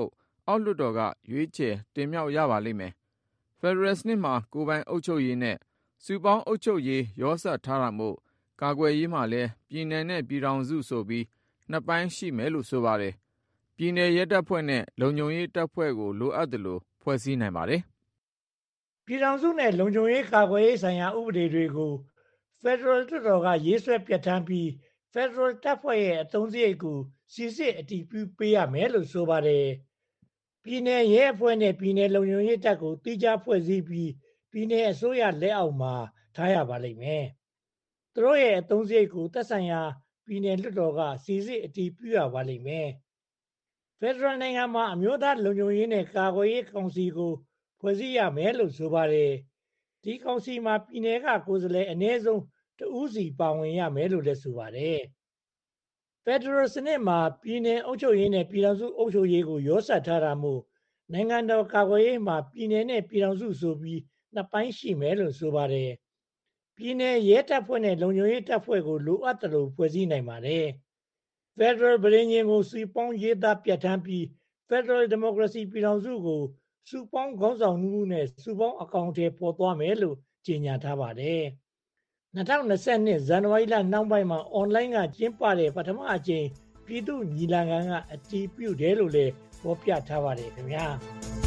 S6: အောက်လွှတ်တော်ကရွေးချယ်တင်မြှောက်ရပါလိမ့်မယ်။ ဖက်ဒရယ်စနစ်မှာကိုယ်ပိုင်အုပ်ချုပ်ရေးနဲ့စုပေါင်းအုပ်ချုပ်ရေးရောစပ်ထားတာမို့ကာကွယ်ရေးမှာလည်းပြည်နယ်နဲ့ပြည်ထောင်စုဆိုပြီးနှစ်ပိုင်းရှိမယ်လို့ဆိုပါတယ်။ပြည်နယ်ရဲတပ်ဖွဲ့နဲ့လုံခြုံရေးတပ်ဖွဲ့ကိုလိုအပ်သလိုဖွဲ့စည်းနိုင်ပါတယ်
S5: ။ပြည်ထောင်စုနဲ့လုံခြုံရေးကာကွယ်ရေးဆိုင်ရာဥပဒေတွေကိုဖက်ဒရယ်လွှတ်တော်ကရေးဆွဲပြဋ္ဌာန်းပြီးဖက်ဒရယ်တပ်ဖွဲ့ရဲ့အသုံးစရိတ်ကိုစီစစ်အတည်ပြုပေးရမယ်လို့ဆိုပါတယ်။ပြည်နယ်ရဲအဖွဲ့နဲ့ပြည်နယ်လုံခြုံရေးတပ်ကိုတိကျဖွဲ့စည်းပြီးပြည်နယ်အစိုးရလက်အောက်မှာထားရပါလိမ့်မယ်။သူတို့ရဲ့အသုံးစရိတ်ကိုသက်ဆိုင်ရာပြည်နယ်လွှတ်တော်ကစီစစ်အတည်ပြုရပါလိမ့်မယ်။ဖက်ဒရယ်နိုင်ငံမှာအမျိုးသားလုံခြုံရေးနဲ့ကာကွယ်ရေးကောင်စီကိုဖွဲ့စည်းရမယ်လို့ဆိုပါတယ်။ဒီကောင်စီမှာပြည်နယ်ကကိုယ်စားလှယ်အနည်းဆုံးတဦးစီပါဝင်ရမယ်လို့လည်းဆိုပါတယ်။ဖက်ဒရယ်စနစ်မှာပြည်နယ်အုပ်ချုပ်ရေးနဲ့ပြည်ထောင်စုအုပ်ချုပ်ရေးကိုရောစပ်ထားတာမို့နိုင်ငံတော်ကာကွယ်ရေးမှာပြည်နယ်နဲ့ပြည်ထောင်စုဆိုပြီးနှစ်ပိုင်းရှိမယ်လို့ဆိုပါတယ်။ပြည်နယ်ရဲတပ်ဖွဲ့နဲ့လုံခြုံရေးတပ်ဖွဲ့ကိုလိုအပ်သလိုဖွဲ့စည်းနိုင်ပါတယ်။ ဖက်ဒရယ်ဗြိဉ္ဉ်ကိုစုပေါင်းရေးသားပြဋ္ဌာန်းပြီးဖက်ဒရယ်ဒီမိုကရေစီပြည်ထောင်စုကိုစုပေါင်းခေါင်းဆောင်မှုနဲ့စုပေါင်းအကောင့်အထည်ပေါ်သွားမယ်လို့ကြေညာထားပါတယ်။၂၀၂၂ဇန်နဝါရီလနောက်ပိုင်းမှာအွန်လိုင်းကကျင်းပတဲ့ပထမအကြိမ်ပြည်သူ့ညီလာခံကအတည်ပြုတယ်လို့လည်းဖော်ပြထားပါတယ်ခင်ဗျာ။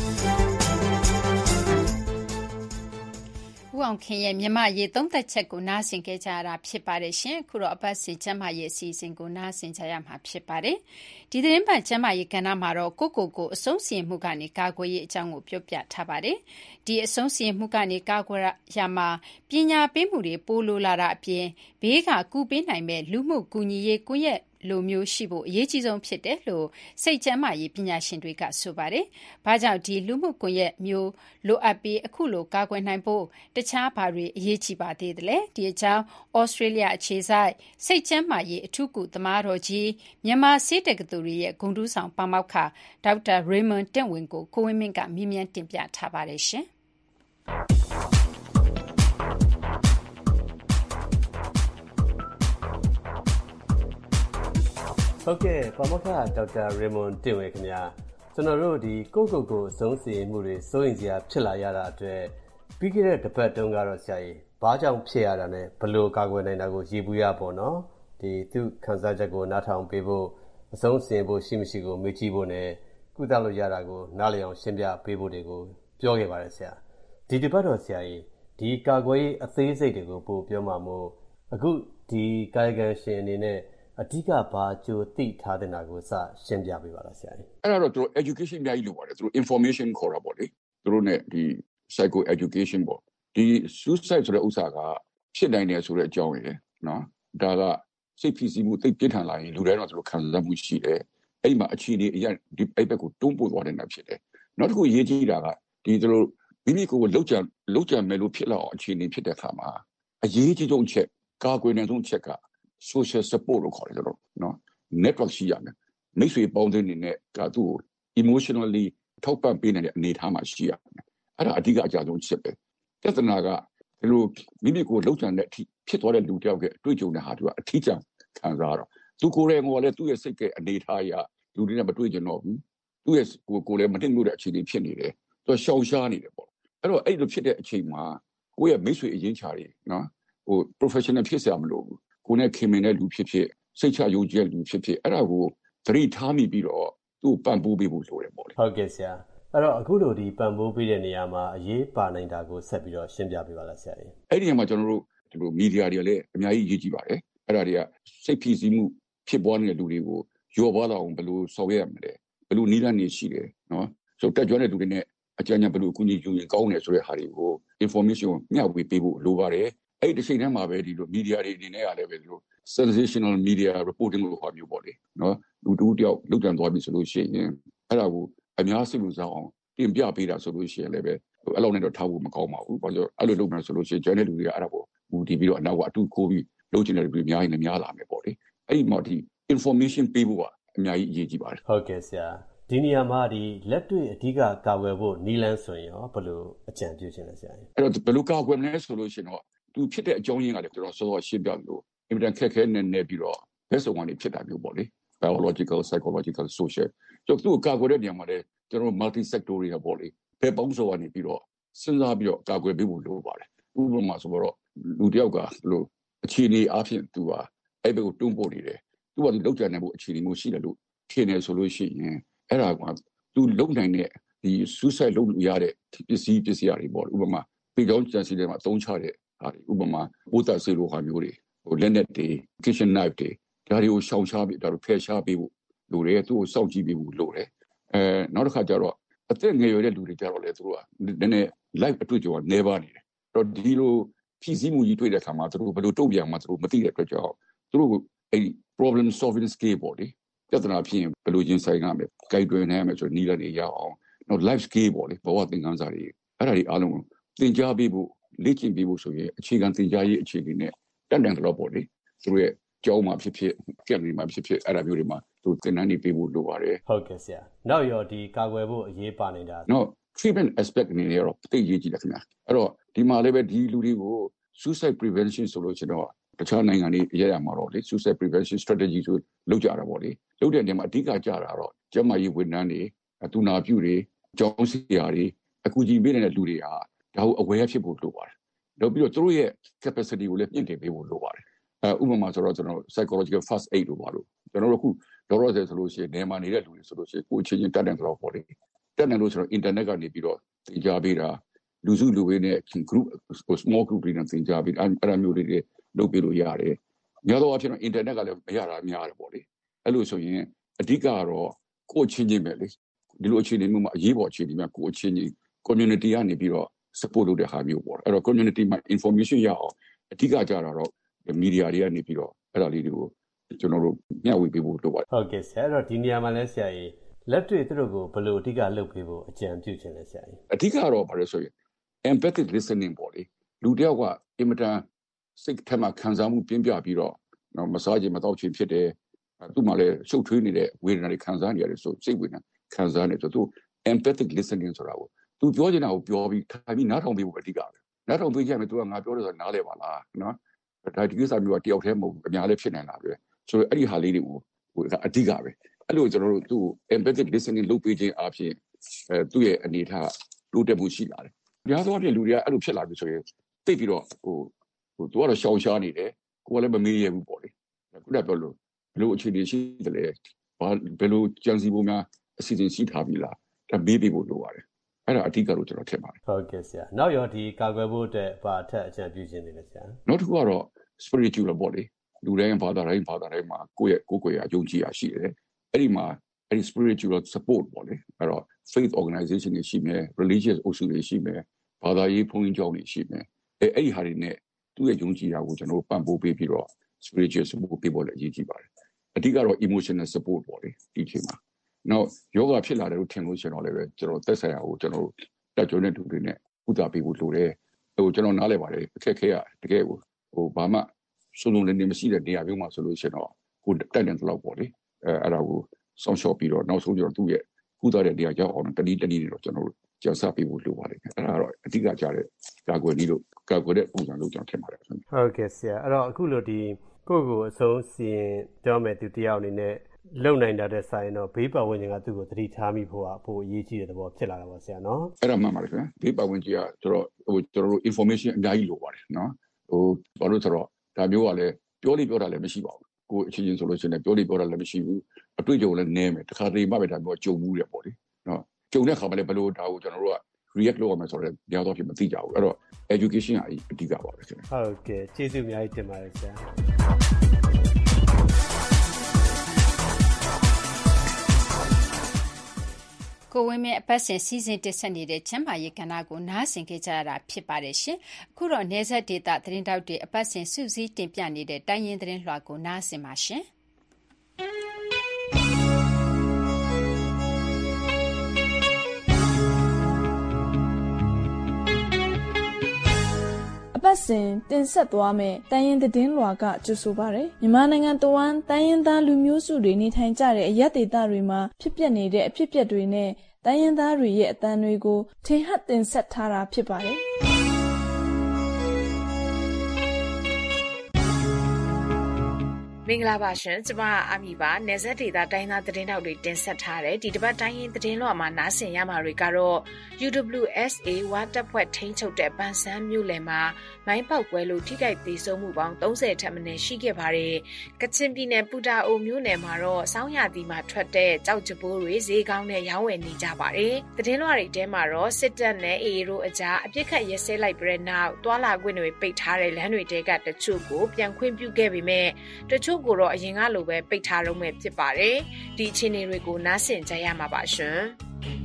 S2: ဦးအောင်ခင်ရဲ့မြမရေးသုံးသက်ချက်ကိုနားဆင်ကြကြရတာဖြစ်ပါတယ်ရှင်အခုတော့အပတ်စီကျမ်းမာရေးအစီအစဉ်ကိုနားဆင်ကြရမှာဖြစ်ပါတယ်ဒီသတင်းပတ်ကျမ်းမာရေးကဏ္ဍမှာတော့ကိုကိုကိုအဆုံးစီရင်မှုကနေကာကွယ်ရေးအကြောင်းကိုပြောပြထားပါတယ်ဒီအဆုံးစီရင်မှုကနေကာကွယ်ရမှာပညာပေးမှုတွေပိုလိုလာတာအပြင်ဘေးကကူပေးနိုင်မဲ့လူမှုကူညီရေးကွန်ရက်လိုမျိုးရှိဖို့အရေးကြီးဆုံးဖြစ်တယ်လို့စိတ်ကျန်းမာရေးပညာရှင်တွေကဆိုပါတယ်။ဘာကြောင့်ဒီလူမှုကွန်ရက်မျိုးလိုအပ်ပြီးအခုလိုကာကွယ်နိုင်ဖို့တခြားဘာတွေအရေးကြီးပါသေးတယ်လဲ။ဒီအကြောင်းဩစတြေးလျအခြေစိုက်စိတ်ကျန်းမာရေးအထူးကုသမားတော်ကြီးမြန်မာဆေးတက္ကသိုလ်ရဲ့ဂုဏ်ထူးဆောင်ပါမောက္ခဒေါက်တာ Raymond တင့်ဝင်ကိုကိုဝင်းမင်းကမြင်းမြန်းတင်ပြထားပါတယ်ရှင်။
S11: ဟုတ်ကဲ့ပါမောက္ခဒေါက်တာရေမွန်တင်ဝေခင်ဗျာကျွန်တော်တို့ဒီကိုကိုကိုအဆုံးစီရင်မှုတွေစိုးရင်စရာဖြစ်လာရတာအတွက်ပြီးခဲ့တဲ့တစ်ပတ်တုန်းကတော့ဆရာကြီးဘာကြောင့်ဖြစ်ရတာနဲ့ဘယ်လိုကာကွယ်နိုင်တာကိုရည်ပူးရပေါ့နော်ဒီသူခန်းစားချက်ကိုနားထောင်ပေးဖို့အဆုံးစီရင်ဖို့ရှိမရှိကိုမေးကြည့်ဖို့နဲ့ကုသလို့ရတာကိုနားလည်အောင်ရှင်းပြပေးဖို့တွေကိုပြောခဲ့ပါတယ်ဆရာဒီတစ်ပတ်တော့ဆရာကြီးဒီကာကွယ်ရေးအသေးစိတ်တွေကိုပို့ပြောမှာမို့အခုဒီကာယကံရှင်အနေနဲ့အဓိကဘာကြိုသိထားတဲ့နာကိုစရှင်းပြပေးပါလားဆရာကြီး
S4: အဲ့ဒါတော့သူတို့ education အများကြီးလိုပါတယ်သူတို့ information ခေါ်တာပေါ့လေသူတို့ ਨੇ ဒီ psycho education ပေါ့ဒီ suicide ဆိုတဲ့ဥစ္စာကဖြစ်နိုင်တယ်ဆိုတဲ့အကြောင်းရယ်နော်ဒါကစိတ်ဖိစီးမှုသိပြင်းထန်လာရင်လူတိုင်းတော့သူတို့ခံစားမှုရှိတယ်အဲ့ဒီမှာအခြေအနေအရင်ဒီအဲ့ဘက်ကိုတွန်းပို့သွားနေတာဖြစ်တယ်နောက်တစ်ခုရေးကြည့်တာကဒီသူတို့မိမိကိုယ်ကိုလှုပ်ကြံလှုပ်ကြံမယ်လို့ဖြစ်လာအောင်အခြေအနေဖြစ်တဲ့အခါမှာအရေးကြီးဆုံးချက်ကာကွယ်နိုင်ဆုံးချက်ကsocial support လို့ခေါ်တယ်ကျွန်တော်နော် network ရှိရမယ်မိတ်ဆွေပေါင်းတဲ့အနေနဲ့ကသူ့ကို emotionally ထောက်ပံ့ပေးနိုင်တဲ့အနေအထားမှာရှိရမယ်အဲ့ဒါအဓိကအကြဆုံးချက်ပဲပြဿနာကဒီလိုမိမိကိုလှုပ်ကြံတဲ့အထိဖြစ်သွားတဲ့လူတယောက်ရဲ့အတွေ့အကြုံနဲ့ဟာသူကအထီးကျန်ခံစားရတော့သူကိုယ်ရဲ့ငေါ်လည်းသူ့ရဲ့စိတ်ကအနေထားအရလူတွေနဲ့မတွေ့ကြတော့ဘူးသူ့ရဲ့ကိုယ်ကိုယ်လည်းမတင်လို့တဲ့အခြေအနေဖြစ်နေတယ်သူရှောင်ရှားနေတယ်ပေါ့အဲ့တော့အဲ့လိုဖြစ်တဲ့အချိန်မှာကိုယ့်ရဲ့မိတ်ဆွေအရင်းချာတွေနော်ဟို professional ဖြစ်စရာမလိုဘူးကိုယ်နဲ့ခင်မင်တဲ့လူဖြစ်ဖြစ်စိတ်ချယုံကြည်တဲ့လူဖြစ်ဖြစ်အဲ့ဒါကိုသတိထားမိပြီးတော့သူ့ပံ့ပိုးပေးဖို့လိုတယ်ပေါ့လေ
S11: ဟုတ်ကဲ့ဆရာအဲ့တော့အခုလိုဒီပံ့ပိုးပေးတဲ့နေရာမှာအရေးပါနိုင်တာကိုဆက်ပြီးတော့ရှင်းပြပေးပါလားဆရာကြီး
S4: အဲ့ဒီနေရာမှာကျွန်တော်တို့ဒီလိုမီဒီယာတွေလည်းအများကြီးအရေးကြီးပါတယ်အဲ့ဒါတွေကစိတ်ဖိစီးမှုဖြစ်ပေါ်နေတဲ့လူတွေကိုရောပွားလာအောင်ဘယ်လိုဆောင်ရွက်ရမလဲဘယ်လိုနည်းလမ်းတွေရှိတယ်နော်ဆိုတက်ကြွတဲ့လူတွေနဲ့အကြံဉာဏ်ဘယ်လိုအကူအညီယူရင်ကောင်းတယ်ဆိုတဲ့ဟာတွေကို information မျှဝေပေးဖို့လိုပါတယ်အဲ့ဒီချိန်ထဲမှာပဲဒီလို media တွေအနေနဲ့ကလည်းပဲဒီလို sensational media reporting လို့ခေါ်မျိုးပေါ့လေနော်လူတူတယောက်လုတ်တန်သွားပြီဆိုလို့ရှိရင်အဲ့ဒါကိုအများစိတ်ဝင်စားအောင်တင်ပြပေးတာဆိုလို့ရှိရင်လည်းပဲအဲ့လိုနဲ့တော့ထားဖို့မကောင်းပါဘူးဘာလို့အဲ့လိုလုပ်မှဆိုလို့ရှိရင်ကျန်တဲ့လူတွေကအဲ့ဒါကိုဟိုဒီပြီးတော့အနောက်ကအတူခိုးပြီးလုပ်ချင်တဲ့လူတွေအများကြီးနဲ့များလာမယ်ပေါ့လေအဲ့ဒီမှာဒီ information ပေးဖို့ကအများကြီးအရေးကြီးပါတယ်
S11: ဟုတ်ကဲ့ဆရာဒီနေရာမှာဒီလက်တွေ့အဓိကကာကွယ်ဖို့နီလန်းဆိုရင်ရောဘယ်လိုအကြံပြုချင်လဲဆရာကြီး
S4: အဲ့တော့ဘယ်လိုကာကွယ်မလဲဆိုလို့ရှိရင်တော့သူဖြစ်တဲ့အကြောင်းရင်းကလည်းကျွန်တော်စောစောရှင်းပြလို့အင်မတန်ခက်ခဲနေနေပြီးတော့ဘယ်စုံကနေဖြစ်တာမျိုးပေါ့လေ biological psychological social ကျတော့သူ့ကာကွယ်တဲ့နေရာမှာလည်းကျွန်တော် multi sectorial ပေါ့လေဘယ်ပေါင်းစုံကနေပြီးတော့စဉ်းစားပြီးတော့ကာကွယ်ပေးဖို့လိုပါတယ်ဥပမာဆိုတော့လူတယောက်ကလို့အခြေအနေအဖြစ်သူကအဲ့ဘက်ကိုတွန်းပို့နေတယ်သူကဒီလောက်ကြံနေဖို့အခြေအနေမျိုးရှိတယ်လို့ထင်နေဆိုလို့ရှိရင်အဲ့ဒါကသူလုံနိုင်တဲ့ဒီ suicide လုပ်လို့ရတဲ့ပစ္စည်းပစ္စည်းတွေပေါ့ဥပမာပေကြောင်းကျန်စီတွေမှာသုံးချတဲ့ဟာတွေဥပမာပိုးသက်ဆေးလိုဟာမျိုးတွေဟိုလက်နက်တွေ kitchen knife တွေဒါတွေကိုရှောင်ရှားပြီးဒါတို့ဖယ်ရှားပေးဖို့လိုတယ်သူ့ကိုစောင့်ကြည့်ပေးဖို့လိုတယ်အဲနောက်တစ်ခါကျတော့အသက်ငယ်ရွယ်တဲ့လူတွေကြတော့လေသူတို့ကနည်းနည်း life အတွေ့အကြုံကနေပါနေတယ်အဲ့တော့ဒီလိုဖြည့်ဆည်းမှုကြီးတွေ့တဲ့အခါမှာသူတို့ဘယ်လိုတုံ့ပြန်မှသူတို့မသိတဲ့အတွက်ကြောင့်သူတို့အဲ့ problem solving skill ပေါ့လေပြဿနာဖြစ်ရင်ဘယ်လိုရင်ဆိုင်ရမလဲကြိုက်တွင်နိုင်ရမယ်ဆိုနည်းလမ်းတွေရအောင်နောက် life skill ပေါ့လေဘဝသင်ခန်းစာတွေအဲ့ဒါတွေအားလုံးကိုသင်ကြားပေးဖို့လေ့ကျင့်ပေးဖို့ဆိုရင်အခြေခံသင်ကြားရေးအခြေအနေနဲ့တက်တန်တော့ပေါ့လေသူတို့ရဲ့ကျောင်းမှာဖြစ်ဖြစ်ကက်မီမှာဖြစ်ဖြစ်အဲ့ဒါမျိုးတွေမှာသူသင်တန်းတွေပေးဖို့လိုပါတယ်
S11: ဟုတ်ကဲ့ဆရာနောက်ရောဒီကာကွယ်ဖို့အရေးပါနေတာ
S4: နော် treatment aspect အနေနဲ့တော့သိရေးကြည့်တယ်ခင်ဗျာအဲ့တော့ဒီမှာလည်းပဲဒီလူတွေကို suicide prevention ဆိုလို့ကျွန်တော်တခြားနိုင်ငံတွေရရမှာတော့လေ suicide prevention strategy ဆိုလုပ်ကြတာပေါ့လေလုပ်တဲ့နေရာမှာအဓိကကြတာတော့ကျန်းမာရေးဝန်ထမ်းတွေသူနာပြုတွေကျောင်းဆရာတွေအကူကြီးပေးနေတဲ့လူတွေဟာဒါကို aware ဖြစ်ဖို့လိုပါတယ်နောက်ပြီးတော့သူတို့ရဲ့ capacity ကိုလည်းမြင့်တင်ပေးဖို့လိုပါတယ်အဲဥပမာဆိုတော့ကျွန်တော် psychological first aid လို့ပါလို့ကျွန်တော်တို့အခုလောလောဆယ်ဆိုလို့ရှိရင်နေမှာနေတဲ့လူတွေဆိုလို့ရှိရင်ကိုယ်ချင်းချင်းတက်တယ်ဆိုတော့ပေါ့လေတက်တယ်လို့ဆိုတော့ internet ကနေပြီးတော့သင်ကြားပေးတာလူစုလူဝေးနဲ့ group small group တွေနဲ့သင်ကြားပေးအဲ့အဲ့မျိုးတွေလုပ်ပေးလို့ရတယ်ညတော့အဖြစ်တော့ internet ကလည်းမရတာများတယ်ပေါ့လေအဲ့လိုဆိုရင်အဓိကတော့ကိုယ်ချင်းချင်းပဲလေဒီလိုအခြေအနေမျိုးမှာအရေးပေါ်အခြေအနေမှာကိုယ်ချင်းချင်း community ကနေပြီးတော့ support လုပ်တဲ့ဟာမျိုးပေါ့အဲ့တော့ community မှာ information ရအောင်အဓိကကြတာတော့ media တွေကနေပြီးတော့အဲ့ဒါလေးတွေကိုကျွန်တော်တို့မျှဝေပေးဖို့လိုပါတယ်
S11: ဟုတ်ကဲ့ဆရာအဲ့တော့ဒီနေရာမှာလဲဆရာကြီးလက်တွေ့သူတို့ကိုဘယ်လိုအဓိကလုပ်ပေးဖို့အကြံပြုချင်လဲဆရာကြီး
S4: အဓိကတော့ဘာလဲဆိုရင် empathic listening ပေါ့လေလူတယောက်ကအင်မတန်စိတ်ထဲမှာခံစားမှုပြင်းပြပြီးတော့နော်မစားခြင်းမတော့ခြင်းဖြစ်တယ်သူ့မှာလည်းရှုပ်ထွေးနေတဲ့ဝေဒနာတွေခံစားနေရတယ်ဆိုစိတ်ဝေဒနာခံစားနေဆိုသူ empathic listening ဆိုတာကိုသူပြောချင်တာကိုပြောပြီးထိုင်ပြီးနားထောင်ပေးဖို့အဓိကပဲနားထောင်ပေးကြမယ်သူကငါပြောတယ်ဆိုတာနားလဲပါလားနော်ဒါဒီကိစ္စမျိုးကတယောက်တည်းမဟုတ်ဘူးအများလည်းဖြစ်နိုင်တာပဲဆိုတော့အဲ့ဒီဟာလေးတွေကိုဟိုအဓိကပဲအဲ့လိုကျွန်တော်တို့သူ့ empathic listening လုပ်ပေးခြင်းအပြင်အဲသူ့ရဲ့အနေထားတိုးတက်မှုရှိလာတယ်။များသောအားဖြင့်လူတွေကအဲ့လိုဖြစ်လာပြီဆိုရင်သိပြီးတော့ဟိုဟိုသူကတော့ရှောင်ရှားနေတယ်ကိုကလည်းမမေးရဘူးပေါ့လေ။ခုနကပြောလို့ဘယ်လိုအခြေအနေရှိတယ်လဲဘာဘယ်လိုကြံစည်ဖို့များအစီအစဉ်ရှိထားပြီလားဒါမေးပြီးဖို့လိုပါတယ်။အဲ့ဒါအဓိကတော့ကျွန်တော်ထင်ပါတယ်
S11: ။ဟုတ်ကဲ့ဆရာ။နောက်ရောဒီကာကွယ်ဖို့အတွက်ဘာအထက်အကြံပြုခြင်းတွေလဲဆရာ
S4: ။နောက်တစ်ခုကတော့ spiritual ပေါ့လေ။လူတိုင်းဘာသာတိုင်းဘာသာတိုင်းမှာကိုယ့်ရဲ့ကိုယ်ကိုယ်ရအယုံကြည်ရရှိတယ်။အဲ့ဒီမှာအဲ့ဒီ spiritual support ပေါ့လေအဲ့တော့ faith organization တွေရှိမယ် religious အုပ်စုတွေရှိမယ်ဘာသာရေးဘုန်းကြီးကျောင်းတွေရှိမယ်အဲအဲ့ဒီဟာတွေနဲ့သူ့ရဲ့ယုံကြည်ရာကိုကျွန်တော်တို့ပံ့ပိုးပေးပြီးတော့ spiritual support ပေးဖို့လည်းအရေးကြီးပါတယ်အဓိကတော့ emotional support ပေါ့လေဒီချိန်မှာနောက်ယောဂဖြစ်လာတယ်လို့ထင်လို့ရှိရင်တော့လည်းပဲကျွန်တော်သက်ဆိုင်ရာကိုကျွန်တော်တို့တက်ကြွတဲ့သူတွေနဲ့ဥပဒါပေးဖို့လိုတယ်ဟိုကျွန်တော်နားလည်ပါတယ်အခက်အခဲကတကယ်ကိုဟိုဘာမှစုံလုံးလည်းမရှိတဲ့နေရာမျိုးမှာဆိုလို့ရှိရင်တော့ကိုတက်တယ်တော့ပေါ့လေအဲအဲ့ဒါကိုဆောင်းလျှော့ပြီးတော့နောက်ဆုံးကျတော့သူ့ရဲ့ကုသတဲ့နေရာရောက်အောင်တနည်းတနည်းတွေတော့ကျွန်တော်တို့ကြောက်စပေးဖို့လိုပါတယ်အဲ့ဒါတော့အဓိကကြားတဲ့ကာကွယ်နည်းလို့ကာကွယ်တဲ့ပုံစံလို့ကျွန်တော်ထင်ပါတယ်
S11: ဟုတ်ကဲ့ဆရာအဲ့တော့အခုလိုဒီကိုယ့်ကိုအဆုံးစီရင်ပြောမယ်သူတယောက်အနေနဲ့လုံနိုင်တာတဲ့ဆိုင်တော့ဘေးပတ်ဝန်းကျင်ကသူ့ကိုသတိထားမိဖို့အဖို့အရေးကြီးတဲ့သဘောဖြစ်လာတာပါဆရာနော်
S4: အဲ့ဒါမှန်ပါတယ်ခင်ဗျဘေးပတ်ဝန်းကျင်ကကျွန်တော်ဟိုကျွန်တော်တို့ information အများကြီးလိုပါတယ်နော်ဟိုဘာလို့ဆိုတော့ဒါမျိုးကလည်းပြောလိပြောတာလည်းမရှိပါဘူးကိုအချင်းချင်းဆိုလို့ရှိရင်ပြောလိပြောတာလည်းမရှိဘူးအတွေ့အကြုံလည်းနည်းမယ်တခါတလေမှပဲဒါမျိုးကြုံမှုတယ်ပေါ့လေနော်ကြုံတဲ့ခါမှလည်းဘယ်လိုဒါကိုကျွန်တော်တို့က react လုပ်ရမယ်ဆိုတော့ညတော့ဖြစ်မသိကြဘူးအဲ့တော့ education ကအဓိကပါပဲခင်ဗျ
S11: ဟုတ်ကဲ့ကျေးဇူးအများကြီးတင်ပါတယ်ဆရာ
S2: ကိုဝင်းမြအပတ်စဉ်စီစဉ်တက်ဆက်နေတဲ့ချမ်းမာရေးကဏ္ဍကိုနားဆင်ကြကြရတာဖြစ်ပါတယ်ရှင်အခုတော့နေဆက်ဒေတာသတင်းတောက်တွေအပတ်စဉ်စုစည်းတင်ပြနေတဲ့တိုင်းရင်းသတင်းလွှာကိုနားဆင်ပါရှင်
S8: အပတ်စဉ်တင်ဆက်သွားမယ့်တိုင်းရင်းသတင်းလွှာကကြိုဆိုပါရယ်မြန်မာနိုင်ငံတဝန်းတိုင်းရင်းသားလူမျိုးစုတွေနေထိုင်ကြတဲ့အရက်ဒေသတွေမှာဖြစ်ပျက်နေတဲ့အဖြစ်အပျက်တွေနဲ့တိုင်းရင်းသားတွေရဲ့အသံတွေကိုထင်ဟပ်တင်ဆက်ထားတာဖြစ်ပါတယ်
S9: မင်္ဂလာပါရှင်ကျမအမီပါနေဆက်ဒေတာတိုင်းသားသတင်းတောက်တွေတင်ဆက်ထားတဲ့ဒီတစ်ပတ်တိုင်းရင်းသတင်းလွှာမှာနားဆင်ရမှာတွေကတော့ U W S A ဝါတပ်ဖွဲ့ထိန်းချုပ်တဲ့ပန်ဆန်းမြို့လယ်မှာမိုင်းပေါက်ပွဲလို့ထိခိုက်ဒေဆုံးမှုပေါင်းသုံးဆယ်ထက်မနည်းရှိခဲ့ပါတယ်။ကချင်ပြည်နယ်ပူတာအိုမြို့နယ်မှာတော့စောင်းရသီမှာထွက်တဲ့ကြောက်ကြပိုးတွေဈေးကောင်းနဲ့ရောင်းဝယ်နေကြပါတယ်။သတင်းလွှာတွေထဲမှာတော့စစ်တပ်နဲ့ A A တို့အကြားအပြစ်ခတ်ရဲစဲလိုက်ပြီးတဲ့နောက်တွာလာခွင့်တွေပိတ်ထားတဲ့လမ်းတွေတဲကတချို့ကိုပြန်ခွင့်ပြုခဲ့ပေမဲ့တချို့ကိုတော့အရင်ကလိုပဲပိတ်ထားတော့မှဖြစ်ပါတယ်။ဒီအခြေအနေတွေကိုနားဆင်ကြရမှာပါရှင်။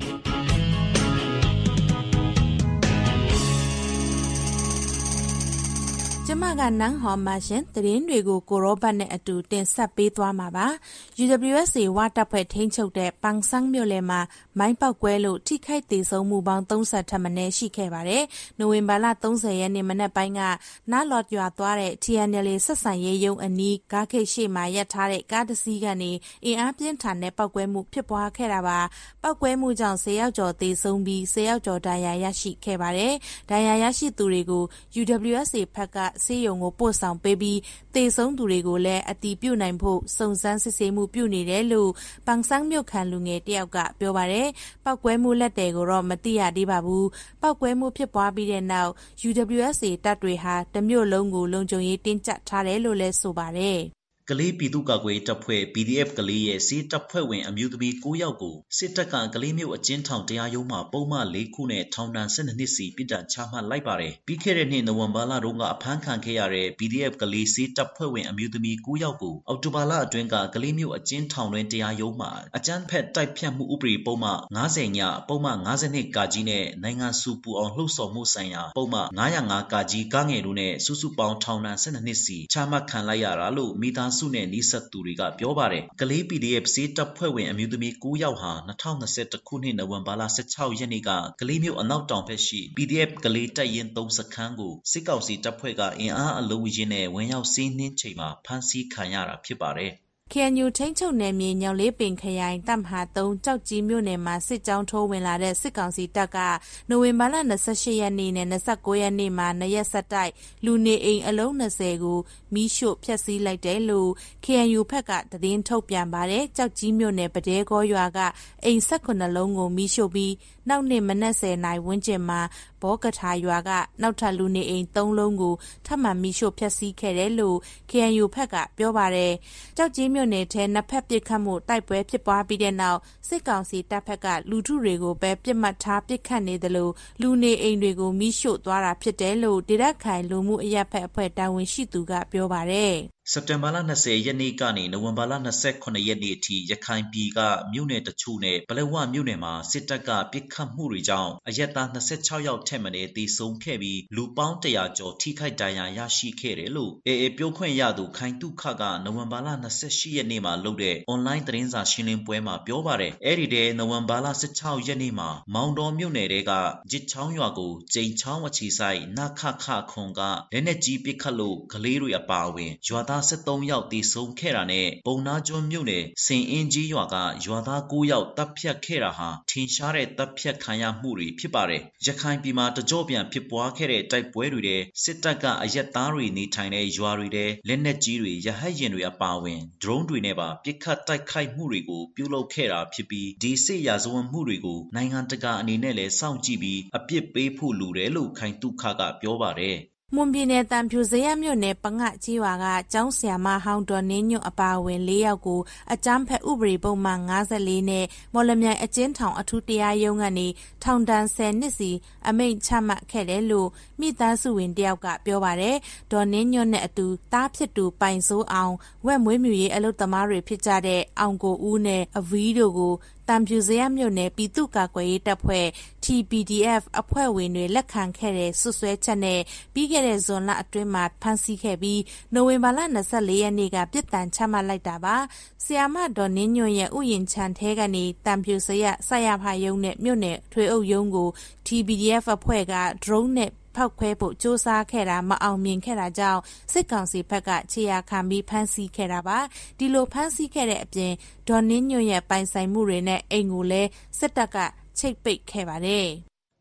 S9: ကျမကနန်းဟော်မရှင်သတင်းတွေကိုကိုရောဘတ်နဲ့အတူတင်ဆက်ပေးသွားမှာပါ U W S A ဝါတပ်ဖွဲ့ထိန်းချုပ်တဲ့ပန်းဆန်းမြို့လယ်မှာမိုင်းပေါက်ကွဲလို့ထိခိုက်ဒေဆုံးမှုပေါင်းသုံးဆယ်ထက်မနည်းရှိခဲ့ပါတယ်နိုဝင်ဘာလသုံးဆယ်ရက်နေ့မနက်ပိုင်းကနားလော်ရွာသွားတဲ့ T N L A ဆက်ဆံရေးရုံးအနီးကားခိတ်ရှိမှရပ်ထားတဲ့ကားတစ်စီးကနေအင်အားပြင်းထန်တဲ့ပောက်ကွဲမှုဖြစ်ပွားခဲ့တာပါပောက်ကွဲမှုကြောင့်ဆယ်ယောက်ကျော်ဒေဆုံးပြီးဆယ်ယောက်ကျော်ဒဏ်ရာရရှိခဲ့ပါတယ်ဒဏ်ရာရရှိသူတွေကို U W S A ဘက်ကဆေးရုံကိုပို့ဆောင်ပေးပြီးသေဆုံးသူတွေကိုလည်းအတီးပြုတ်နိုင်ဖို့စုံစမ်းစစ်ဆေးမှုပြုနေတယ်လို့ပန်းဆန်းမြို့ခံလူငယ်တယောက်ကပြောပါတယ်။ပောက်ကွဲမှုလက်တွေကိုတော့မသိရသေးပါဘူး။ပောက်ကွဲမှုဖြစ်ပွားပြီးတဲ့နောက် U W S A တပ်တွေဟာတမြို့လုံးကိုလုံခြုံရေးတင်းကျပ်ထားတယ်လို့လည်းဆိုပါတယ်။ကလေးပြည်သူ့ကာကွယ်တပ်ဖွဲ့ P D F ကလေးရဲ့စစ်တပ်ဖွဲ့ဝင်အမျိုးသမီး၉ယောက်ကိုစစ်တပ်ကကလေးမျိုးအကျဉ်းထောင်တရားရုံးမှာပုံမှန်၄ခုနဲ့ထောင်ဒဏ်၁၂နှစ်စီပြစ်ဒဏ်ချမှတ်လိုက်ပါတယ်။ပြီးခဲ့တဲ့နှစ်နိုဝင်ဘာလတုန်းကအဖမ်းခံခဲ့ရတဲ့ P D F ကလေးစစ်တပ်ဖွဲ့ဝင်အမျိုးသမီး၉ယောက်ကိုအောက်တိုဘာလအတွင်းကကလေးမျိုးအကျဉ်းထောင်တွင်တရားရုံးမှာအကြမ်းဖက်တိုက်ဖြတ်မှုဥပဒေပုံမှန်၅၀ညပုံမှန်၅၂ကကြီးနဲ့နိုင်ငံစုပူအောင်လှုပ်ဆော်မှုဆိုင်ရာပုံမှန်၅၀၅ကကြီးကားငယ်တို့နဲ့စုစုပေါင်းထောင်ဒဏ်၁၂နှစ်စီချမှတ်ခံလိုက်ရတာလို့မိသားစုနဲ့နီးစပ်သူတွေကပြောပါတယ်။ကလေး P D F စစ်တပ်ဖွဲ့ဝင်အမျိုးသမီး၉ယောက်ဟာ၂၀၂၁ခုနှစ်နိုဝင်ဘာလ၁၆ရက်နေ့ကကလေးမျိုးအနောက်တောင်ဘက်ရှိ P D F ကလေးတပ်ရင်း၃စခန်းကိုစစ်ကောင်စီတပ်ဖွဲ့ကအင်အားအလုံးကြီးနဲ့ဝင်ရောက်စီးနင်းချိန်မှာဖမ်းဆီးခံရတာဖြစ်ပါတယ်။ K N U ထိန်းချုပ်နယ်မြေညောင်လေးပင်ခရိုင်တပ်မဟာ၃ကြောက်ကြီးမြို့နယ်မှာစစ်ကြောင်းထိုးဝင်လာတဲ့စစ်ကောင်စီတပ်ကနိုဝင်ဘာလ၂၈ရက်နေ့နဲ့၂၉ရက်နေ့မှာနှစ်ရက်ဆက်တိုက်လူနေအိမ်အလုံး၂၀ကိုမီးရှို့ဖျက်ဆီးလိုက်တယ်လို့ K N U ဘက်ကသတင်းထုတ်ပြန်ပါတယ်ကြောက်ကြီးမြို့နယ်ပတဲကောရွာကအိမ်၁၈လုံးကိုမီးရှို့ပြီးနောက်နေ့မနက်၁၀နာရီဝန်းကျင်မှာဘောကထာရွာကနောက်ထပ်လူနေအိမ်၃လုံးကိုထပ်မံမီးရှို့ဖျက်ဆီးခဲ့တယ်လို့ K N U ဘက်ကပြောပါတယ်ကြောက်ကြီးမြို့နယ်ထဲနှစ်ဖက်ပစ်ခတ်မှုတိုက်ပွဲဖြစ်ပွားပြီးတဲ့နောက်စစ်ကောင်စီတပ်ဖက်ကလူထုတွေကိုပဲပြစ်မှတ်ထားပစ်ခတ်နေတယ်လို့လူနေအိမ်တွေကိုမီးရှို့သွားတာဖြစ်တယ်လို့ဒေသခံလူမှုအရပ်ဖက်အဖွဲ့တာဝန်ရှိသူကပြောပါတယ်စက်တင်ဘာလ၂၀ရက်နေ့ကနေနိုဝင်ဘာလ၂၈ရက်နေ့အထိရခိုင်ပြည်ကမြို့နယ်တချို့နဲ့ပလက်ဝမြို့နယ်မှာစစ်တပ်ကပစ်ခတ်မှုတွေကြောင့်အရက်သား၂၆ယောက်ထက်မနည်းသေဆုံးခဲ့ပြီးလူပေါင်း၁၀၀ကျော်ထိခိုက်ဒဏ်ရာရရှိခဲ့တယ်လို့ A A ပြောခွင့်ရသူခိုင်တုခကနိုဝင်ဘာလ၂၈ရက်နေ့မှာလုပ်တဲ့ online သတင်းစာရှင်းလင်းပွဲမှာပြောပါတယ်။အဲ့ဒီတဲ့နိုဝင်ဘာလ၁၆ရက်နေ့မှာမောင်တော်မြို့နယ်တဲကဂျစ်ချောင်းရွာကိုကျိန်ချောင်းအခြေဆိုင်နခခခွန်ကလက်နက်ကြီးပစ်ခတ်လို့ကလေးတွေအပါအဝင်ရွာသား၁၃ယောက်သေဆုံးခဲ့တာနဲ့ပုံနာကျွန်းမြို့နယ်စင်အင်းကြီးရွာကရွာသား၉ယောက်တပ်ဖြတ်ခဲ့တာဟာထင်ရှားတဲ့တပ်ဖြတ်ခံရမှုတွေဖြစ်ပါတယ်။ရခိုင်ပြည်မှာတကြော့ပြန်ဖြစ်ပွားခဲ့တဲ့တိုက်ပွဲတွေတဲ့စစ်တပ်ကအရက်သားတွေနေထိုင်တဲ့ရွာတွေတဲ့လက်နက်ကြီးတွေရဟတ်ယာဉ်တွေအပါအဝင်ဒရုန်းတွေနဲ့ပါပစ်ခတ်တိုက်ခိုက်မှုတွေကိုပြုလုပ်ခဲ့တာဖြစ်ပြီးဒီစစ်ရာဇဝတ်မှုတွေကိုနိုင်ငံတကာအနေနဲ့လည်းစောင့်ကြည့်ပြီးအပြစ်ပေးဖို့လိုတယ်လို့ခိုင်တုခကပြောပါတယ်။မွန်ပြည်နယ်တန်ဖြူစရမြို့နယ်ပငတ်ကြီးရွာကကျောင်းဆရာမဟောင်းတော်နင်းညွန့်အပါအဝင်၄ယောက်ကိုအကြမ်းဖက်ဥပဒေပုံမှန်၅၄နဲ့မော်လမြိုင်အကျဉ်းထောင်အထူးတရားရုံးကနေထောင်ဒဏ်၁၀နှစ်စီအမိန့်ချမှတ်ခဲ့တယ်လို့မိသားစုဝင်တယောက်ကပြောပါတယ်။ဒေါ်နင်းညွန့်နဲ့အတူတားဖြစ်သူပိုင်စိုးအောင်ဝက်မွေးမြူရေးအလုပ်သမားတွေဖြစ်ကြတဲ့အောင်ကိုဦးနဲ့အဗီးတို့ကိုတံဖြူစရမြို့နယ်ပြည်သူ့ကာကွယ်ရေးတပ်ဖွဲ့ T P D F အဖွဲ့ဝင်တွေလက်ခံခဲ့တဲ့ဆွဆွဲချက်နဲ့ပြီးခဲ့တဲ့ဇွန်လအတွင်းမှာဖမ်းဆီးခဲ့ပြီးနိုဝင်ဘာလ၂၄ရက်နေ့ကပြစ်ဒဏ်ချမှတ်လိုက်တာပါ။ဆီယာမဒေါ်နင်းညွန့်ရဲ့ဥယျာဉ်ခြံထဲကနေတံဖြူစရဆရာဖရုံးနဲ့မြို့နယ်ထွေအုပ်ရုံးကို T P D F အဖွဲ့က drone နဲ့ဖောက်ခွဲဖို့စ조사ခဲ့တာမအောင်မြင်ခဲ့တာကြောင့်စစ်ကောင်စီဘက်ကခြေရာခံပြီးဖမ်းဆီးခဲ့တာပါဒီလိုဖမ်းဆီးခဲ့တဲ့အပြင်ဒေါ်နင်းညွန့်ရဲ့ပိုင်ဆိုင်မှုတွေနဲ့အိမ်ကိုလည်းစစ်တပ်ကချိတ်ပိတ်ခဲ့ပါတယ်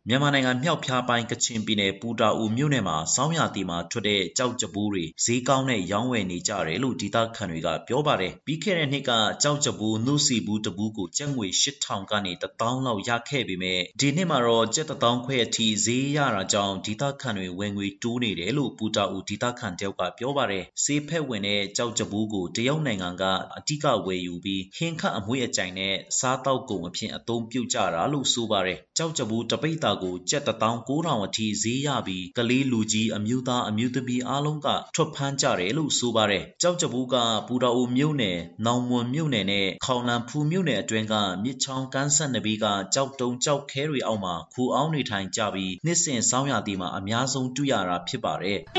S10: မြန်မာနိုင်ငံမြောက်ဖျားပိုင်းကချင်ပြည်နယ်ပူတာအူမြို့နယ်မှာစောင်းရတီမှာထွက်တဲ့ကြောက်ကြပူးတွေဈေးကောင်းနဲ့ရောင်းဝယ်နေကြတယ်လို့ဒေသခံတွေကပြောပါတယ်။ပြီးခဲ့တဲ့နှစ်ကကြောက်ကြပူးနှုတ်စီဘူးတပူးကိုကျပ်ငွေရှစ်ထောင်ကနေတစ်သောင်းလောက်ရခဲ့ပေမဲ့ဒီနှစ်မှာတော့ကျပ်တစ်သောင်းခွဲအထိဈေးရတာကြောင့်ဒေသခံတွေဝင်ငွေတိုးနေတယ်လို့ပူတာအူဒေသခံတယောက်ကပြောပါတယ်။ဈေးဖက်ဝင်တဲ့ကြောက်ကြပူးကိုတရုတ်နိုင်ငံကအတိကဝယ်ယူပြီးဟင်းခတ်အမွှေးအကြိုင်နဲ့စားတောက်ကုန်အဖြစ်အသုံးပြုကြတာလို့ဆိုပါတယ်။ကြောက်ကြပူးတပိတ်တာကိုကျပ်တစ်သောင်းကိုးထောင်အထိဈေးရပြီးကလေးလူကြီးအမျိုးသားအမျိုးသမီးအားလုံးကထွက်ဖမ်းကြတယ်လို့ဆိုပါတယ်။ကြောက်ကြပူးကပူတာအူမြို့နယ်နောင်မွန်မြို့နယ်နဲ့ခေါင်လန်ဖူးမြို့နယ်အတွင်းကမြစ်ချောင်းကမ်းဆက်နဘေးကကြောက်တုံကြောက်ခဲတွေအောက်မှာခူအောင်နေထိုင်ကြပြီးနှစ်စဉ်ဆောင်းရာသီမှာအများဆုံးတွေ့ရတာဖြစ်ပါတယ်။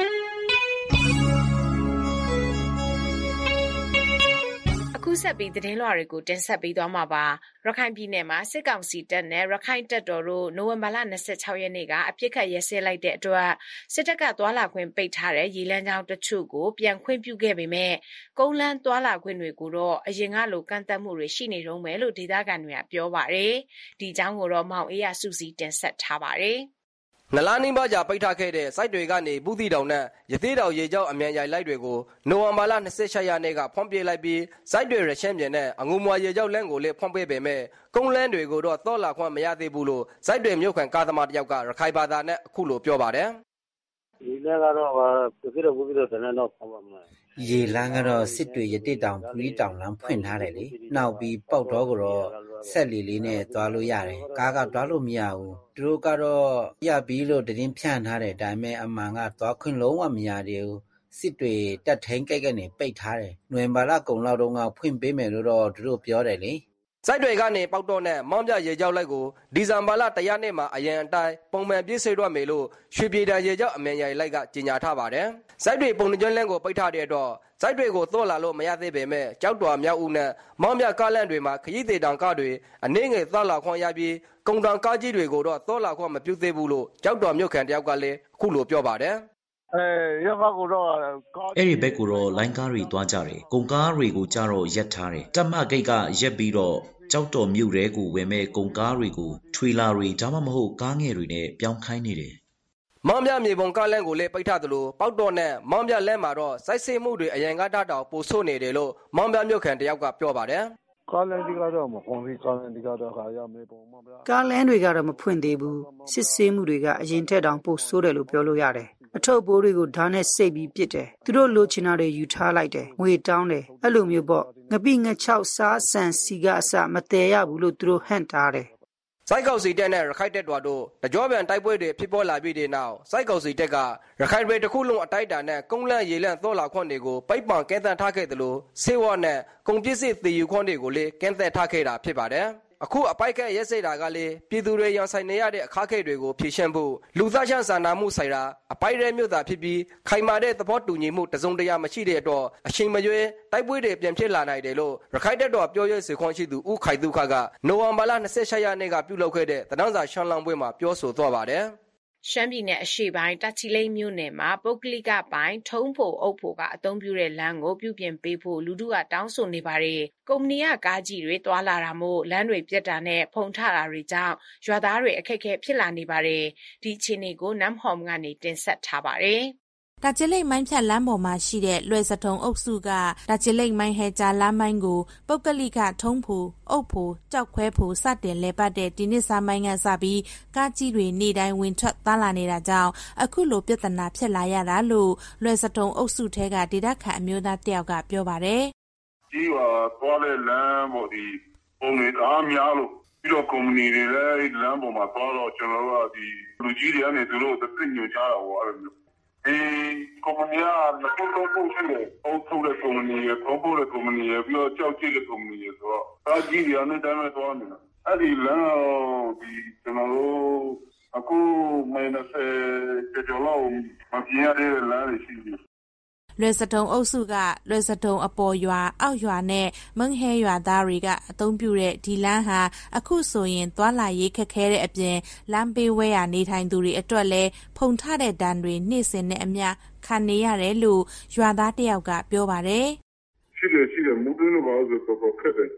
S13: အခုဆက်ပြီးသတင်းလွှာတွေကိုတင်ဆက်ပေးသွားမှာပါရခိုင်ပြည်နယ်မှာစစ်ကောင်စီတပ်နဲ့ရခိုင်တပ်တော်တို့နိုဝင်ဘာလ၂၆ရက်နေ့ကအပြစ်ခတ်ရဲစဲလိုက်တဲ့အတွက်စစ်တပ်ကသွာလာခွင့်ပိတ်ထားတဲ့ရေလမ်းကြောင်းတချို့ကိုပြန်ခွင့်ပြုခဲ့ပေမဲ့ကုန်းလမ်းသွာလာခွင့်တွေကိုတော့အရင်ကလိုကန့်သတ်မှုတွေရှိနေတုန်းပဲလို့ဒေသခံတွေကပြောပါတယ်ဒီအကြောင်းကိုတော့မောင်အေးရစုစည်းတင်ဆက်ထားပါတယ်
S12: နလာနီးပါးကြာပိတ်ထားခဲ့တဲ့စိုက်တွေကနေပူသီတောင်နဲ့ရသေးတောင်ရေကြောင်းအမြန်ရိုက်လိုက်တွေကိုနိုဝင်ဘာလ၂၈ရက်နေ့ကဖွင့်ပြလိုက်ပြီးစိုက်တွေရရှမ်းပြည်နဲ့အငူမွာရေကြောင်းလမ်းကိုလည်းဖွင့်ပြပေမဲ့ကုန်းလမ်းတွေကိုတော့သောလာခွင့်မရသေးဘူးလို့စိုက်တွေမြို့ခံကာသမာတယောက်ကရခိုင်ဘာသာနဲ့အခုလိုပြောပါတယ်
S14: ဒီလမ်းကတော့ပူသီတောပူသီတောတန်းတော့ဖွင့်ပါမယ်
S15: ရေလမ်းကတော့စစ်တွေရတိတောင်ပူရီတောင်လမ်းဖွင့်ထားတယ်လေနောက်ပြီးပေါက်တော့ကတော့ဆက်လီလေးနဲ့သွားလို့ရတယ်ကားကသွားလို့မရဘူးသူတို့ကတော့ရပြီးလို့တရင်ဖြန့်ထားတယ်ဒါပေမဲ့အမှန်ကသွားခွင့်လုံးဝမရသေးဘူးစစ်တွေတက်ထိန်ကိတ်ကနေပိတ်ထားတယ်နွေဘာလကုံလောက်တော့ကဖွင့်ပေးမယ်လို့တော့သူတို့ပြောတယ်လေ
S12: စိုက်တွေကနေပေါက်တော့နဲ့မောင်းပြရေကြောက်လိုက်ကိုဒီဇင်ဘာလတရက်နေ့မှာအရင်အတိုင်းပုံမှန်ပြည့်စုံတော့မယ်လို့ရွှေပြည်တန်ရေကြောက်အမြန်ရိုင်လိုက်ကကြေညာထားပါတယ်စိုက်တွေပုံနှကျွန်းလန်းကိုပိတ်ထားတဲ့တော့စိုက်တွေကိုသော့လာလို့မရသေးပေမဲ့ကြောက်တော်မြောက်ဦးနဲ့မောင်းပြကားလန့်တွေမှာခရီးသေးတောင်ကားတွေအနေငယ်သော့လာခွန်ရပြီးကုံတောင်ကားကြီးတွေကိုတော့သော့လာခွန်မပြုသေးဘူးလို့ကြောက်တော်မြို့ခံတယောက်ကလည်းအခုလိုပြောပါတယ်
S14: အဲရမကိုတော့
S10: အဲ့ဒီဘက်ကိုတော့လိုင်းကားတွေသွားကြတယ်ကုန်ကားတွေကိုကြတော့ရက်ထားတယ်တက်မဂိတ်ကရက်ပြီးတော့ကြောက်တော်မြို့ရဲကိုဝင်မဲ့ကုန်ကားတွေကိုထွေလာတွေဒါမှမဟုတ်ကားငယ်တွေနဲ့ပြောင်းခိုင်းနေတယ်
S12: မောင်းပြမြေပုံကားလန်းကိုလည်းပိတ်ထားသလိုပေါက်တော့နဲ့မောင်းပြလန်းမှာတော့စိုက်စိမှုတွေအရင်ကတတောင်ပိုဆိုးနေတယ်လို့မောင်းပြမြို့ခံတယောက်ကပြောပါတယ်
S14: ကားလန်းဒီကတော့မဖွင့်သေးကားလန်းဒီကတော့ခါရမြေပုံမောင်းပြ
S25: ကားလန်းတွေကတော့မဖွင့်သေးဘူးစစ်ဆေးမှုတွေကအရင်ထက်တောင်ပိုဆိုးတယ်လို့ပြောလို့ရတယ်အထုပ်ပိုးတွေကိုဓာတ်နဲ့စိတ်ပြီးပစ်တယ်သူတို့လိုချင်တာတွေယူထားလိုက်တယ်ငွေတောင်းတယ်အဲ့လိုမျိုးပေါ့ငပိငချောက်စားဆန်စီကအစမတည်ရဘူးလို့သူတို့ဟန့်တားတယ်
S12: စိုက်ကောက်စီတက်နဲ့ရခိုင်တက်တော်တို့တကြောပြန်တိုက်ပွဲတွေဖြစ်ပေါ်လာပြီးတဲ့နောက်စိုက်ကောက်စီတက်ကရခိုင်ပြည်တစ်ခုလုံးအတိုက်တာနဲ့ကုန်းလန့်ရေလန့်သောလာခွန်တွေကိုပိတ်ပန်ကဲတန်းထားခဲ့တယ်လို့စေဝါနဲ့ကုန်ပစ္စည်းသီယူခွန်တွေကိုလည်းကဲတန်းထားခဲ့တာဖြစ်ပါတယ်အခုအပိုက်ကရဲစိတ်တာကလည်းပြည်သူတွေရန်ဆိုင်နေရတဲ့အခါခဲတွေကိုဖြေရှင်းဖို့လူသားချင်းစာနာမှုဆိုင်ရာအပိုက်ရဲမြို့သားဖြစ်ပြီးခိုင်မာတဲ့သဘောတူညီမှုတစုံတရာမရှိတဲ့အတွက်အချိန်မရွေးတိုက်ပွဲတွေပြန်ဖြစ်လာနိုင်တယ်လို့ရခိုင်တပ်တော်ပြောရေးစေခွန်ရှိသူဦးခိုင်သူခကနိုဝင်ဘာလ၂၈ရက်နေ့ကပြုလုပ်ခဲ့တဲ့တနင်္လာရှမ်းလောင်းပွဲမှာပြောဆိုသွားပါတယ်
S13: ရှမ်းပြည်နယ်အရှေ့ပိုင်းတာချီလိတ်မြို့နယ်မှာပုဂ္ဂလိကပိုင်းထုံးဖို့အုပ်ဖို့ကအသုံးပြုတဲ့လမ်းကိုပြုပြင်ပေးဖို့လူထုကတောင်းဆိုနေပါတယ်။ကုမ္ပဏီကကားကြီးတွေတွာလာတာမို့လမ်းတွေပြတ်တာနဲ့ဖုံထတာတွေကြောင့်ရွာသားတွေအခက်အခဲဖြစ်လာနေပါတယ်။ဒီအခြေအနေကိုနမ်ဟော်မ်ကနေတင်ဆက်ထားပါတယ်။
S9: တာချီလိတ်မိုင်းဖြတ်လမ်းပေါ်မှာရှိတဲ့လွယ်စထုံအုပ်စုကတာချီလိတ်မိုင်းဟဲကြားလမ်းမိုင်းကိုပုဂ္ဂလိကထုံးဖို့အုပ်ဖို့ကြောက်ခွဲဖို့စတင်လဲပတ်တဲ့ဒီနှစ်စားမိုင်းကစပြီးကားကြီးတွေနေတိုင်းဝင်ထွက်သွားလာနေတာကြောင့်အခုလိုပြဿနာဖြစ်လာရတာလို့လွယ်စထုံအုပ်စုထဲကဒေသခံအမျိုးသားတယောက်ကပြောပါတယ်
S14: ။ကြီးပါသွားတဲ့လမ်းပေါ်ဒီပုံတွေအားများလို့ပြီးတော့ကုမ္ပဏီတွေလည်းလမ်းပေါ်မှာသွားတော့ကျွန်တော်တို့ကဒီလူကြီးတွေကနေသူတို့တစ်သိညွှန်ချတာပေါ့အဲ့လိုဒီကုမ္ပဏီကလက်ပုတ်ပုတ်ရှိတယ်အုပ်ထုတ်တဲ့ကုမ္ပဏီရယ်ထုံးဖို့တဲ့ကုမ္ပဏီရယ်ပြီးတော့ကြောက်ကြည့်တဲ့ကုမ္ပဏီရယ်ဆိုတော့ဒါကြီးတွေအနေနဲ့တိုင်းသွားနေတာအဲ့ဒီလမ်းတော့ဒီကျွန်တော်တို့အခုမိုင်းနဲ့ကြော်လို့မပြင်းရတဲ့လမ်းတွေရှိတယ်
S9: လွယ်စထုံအုပ်စုကလွယ်စထုံအပေါ်ရွာအောက်ရွာနဲ့မန်းဟဲရွာသားတွေကအသုံးပြုတဲ့ဒီလမ်းဟာအခုဆိုရင်သွားလာရေးခက်ခဲတဲ့အပြင်လမ်းဘေးဝဲရနေထိုင်သူတွေအတွက်လည်းဖုန်ထတဲ့ဒဏ်တွေနေ့စဉ်နဲ့အမျှခံနေရတယ်လို့ရွာသားတယောက်ကပြောပါတယ်
S14: ရှိတယ်ရှိတယ်မူတွင်းလို့ပါဆိုတော့ခက်တယ်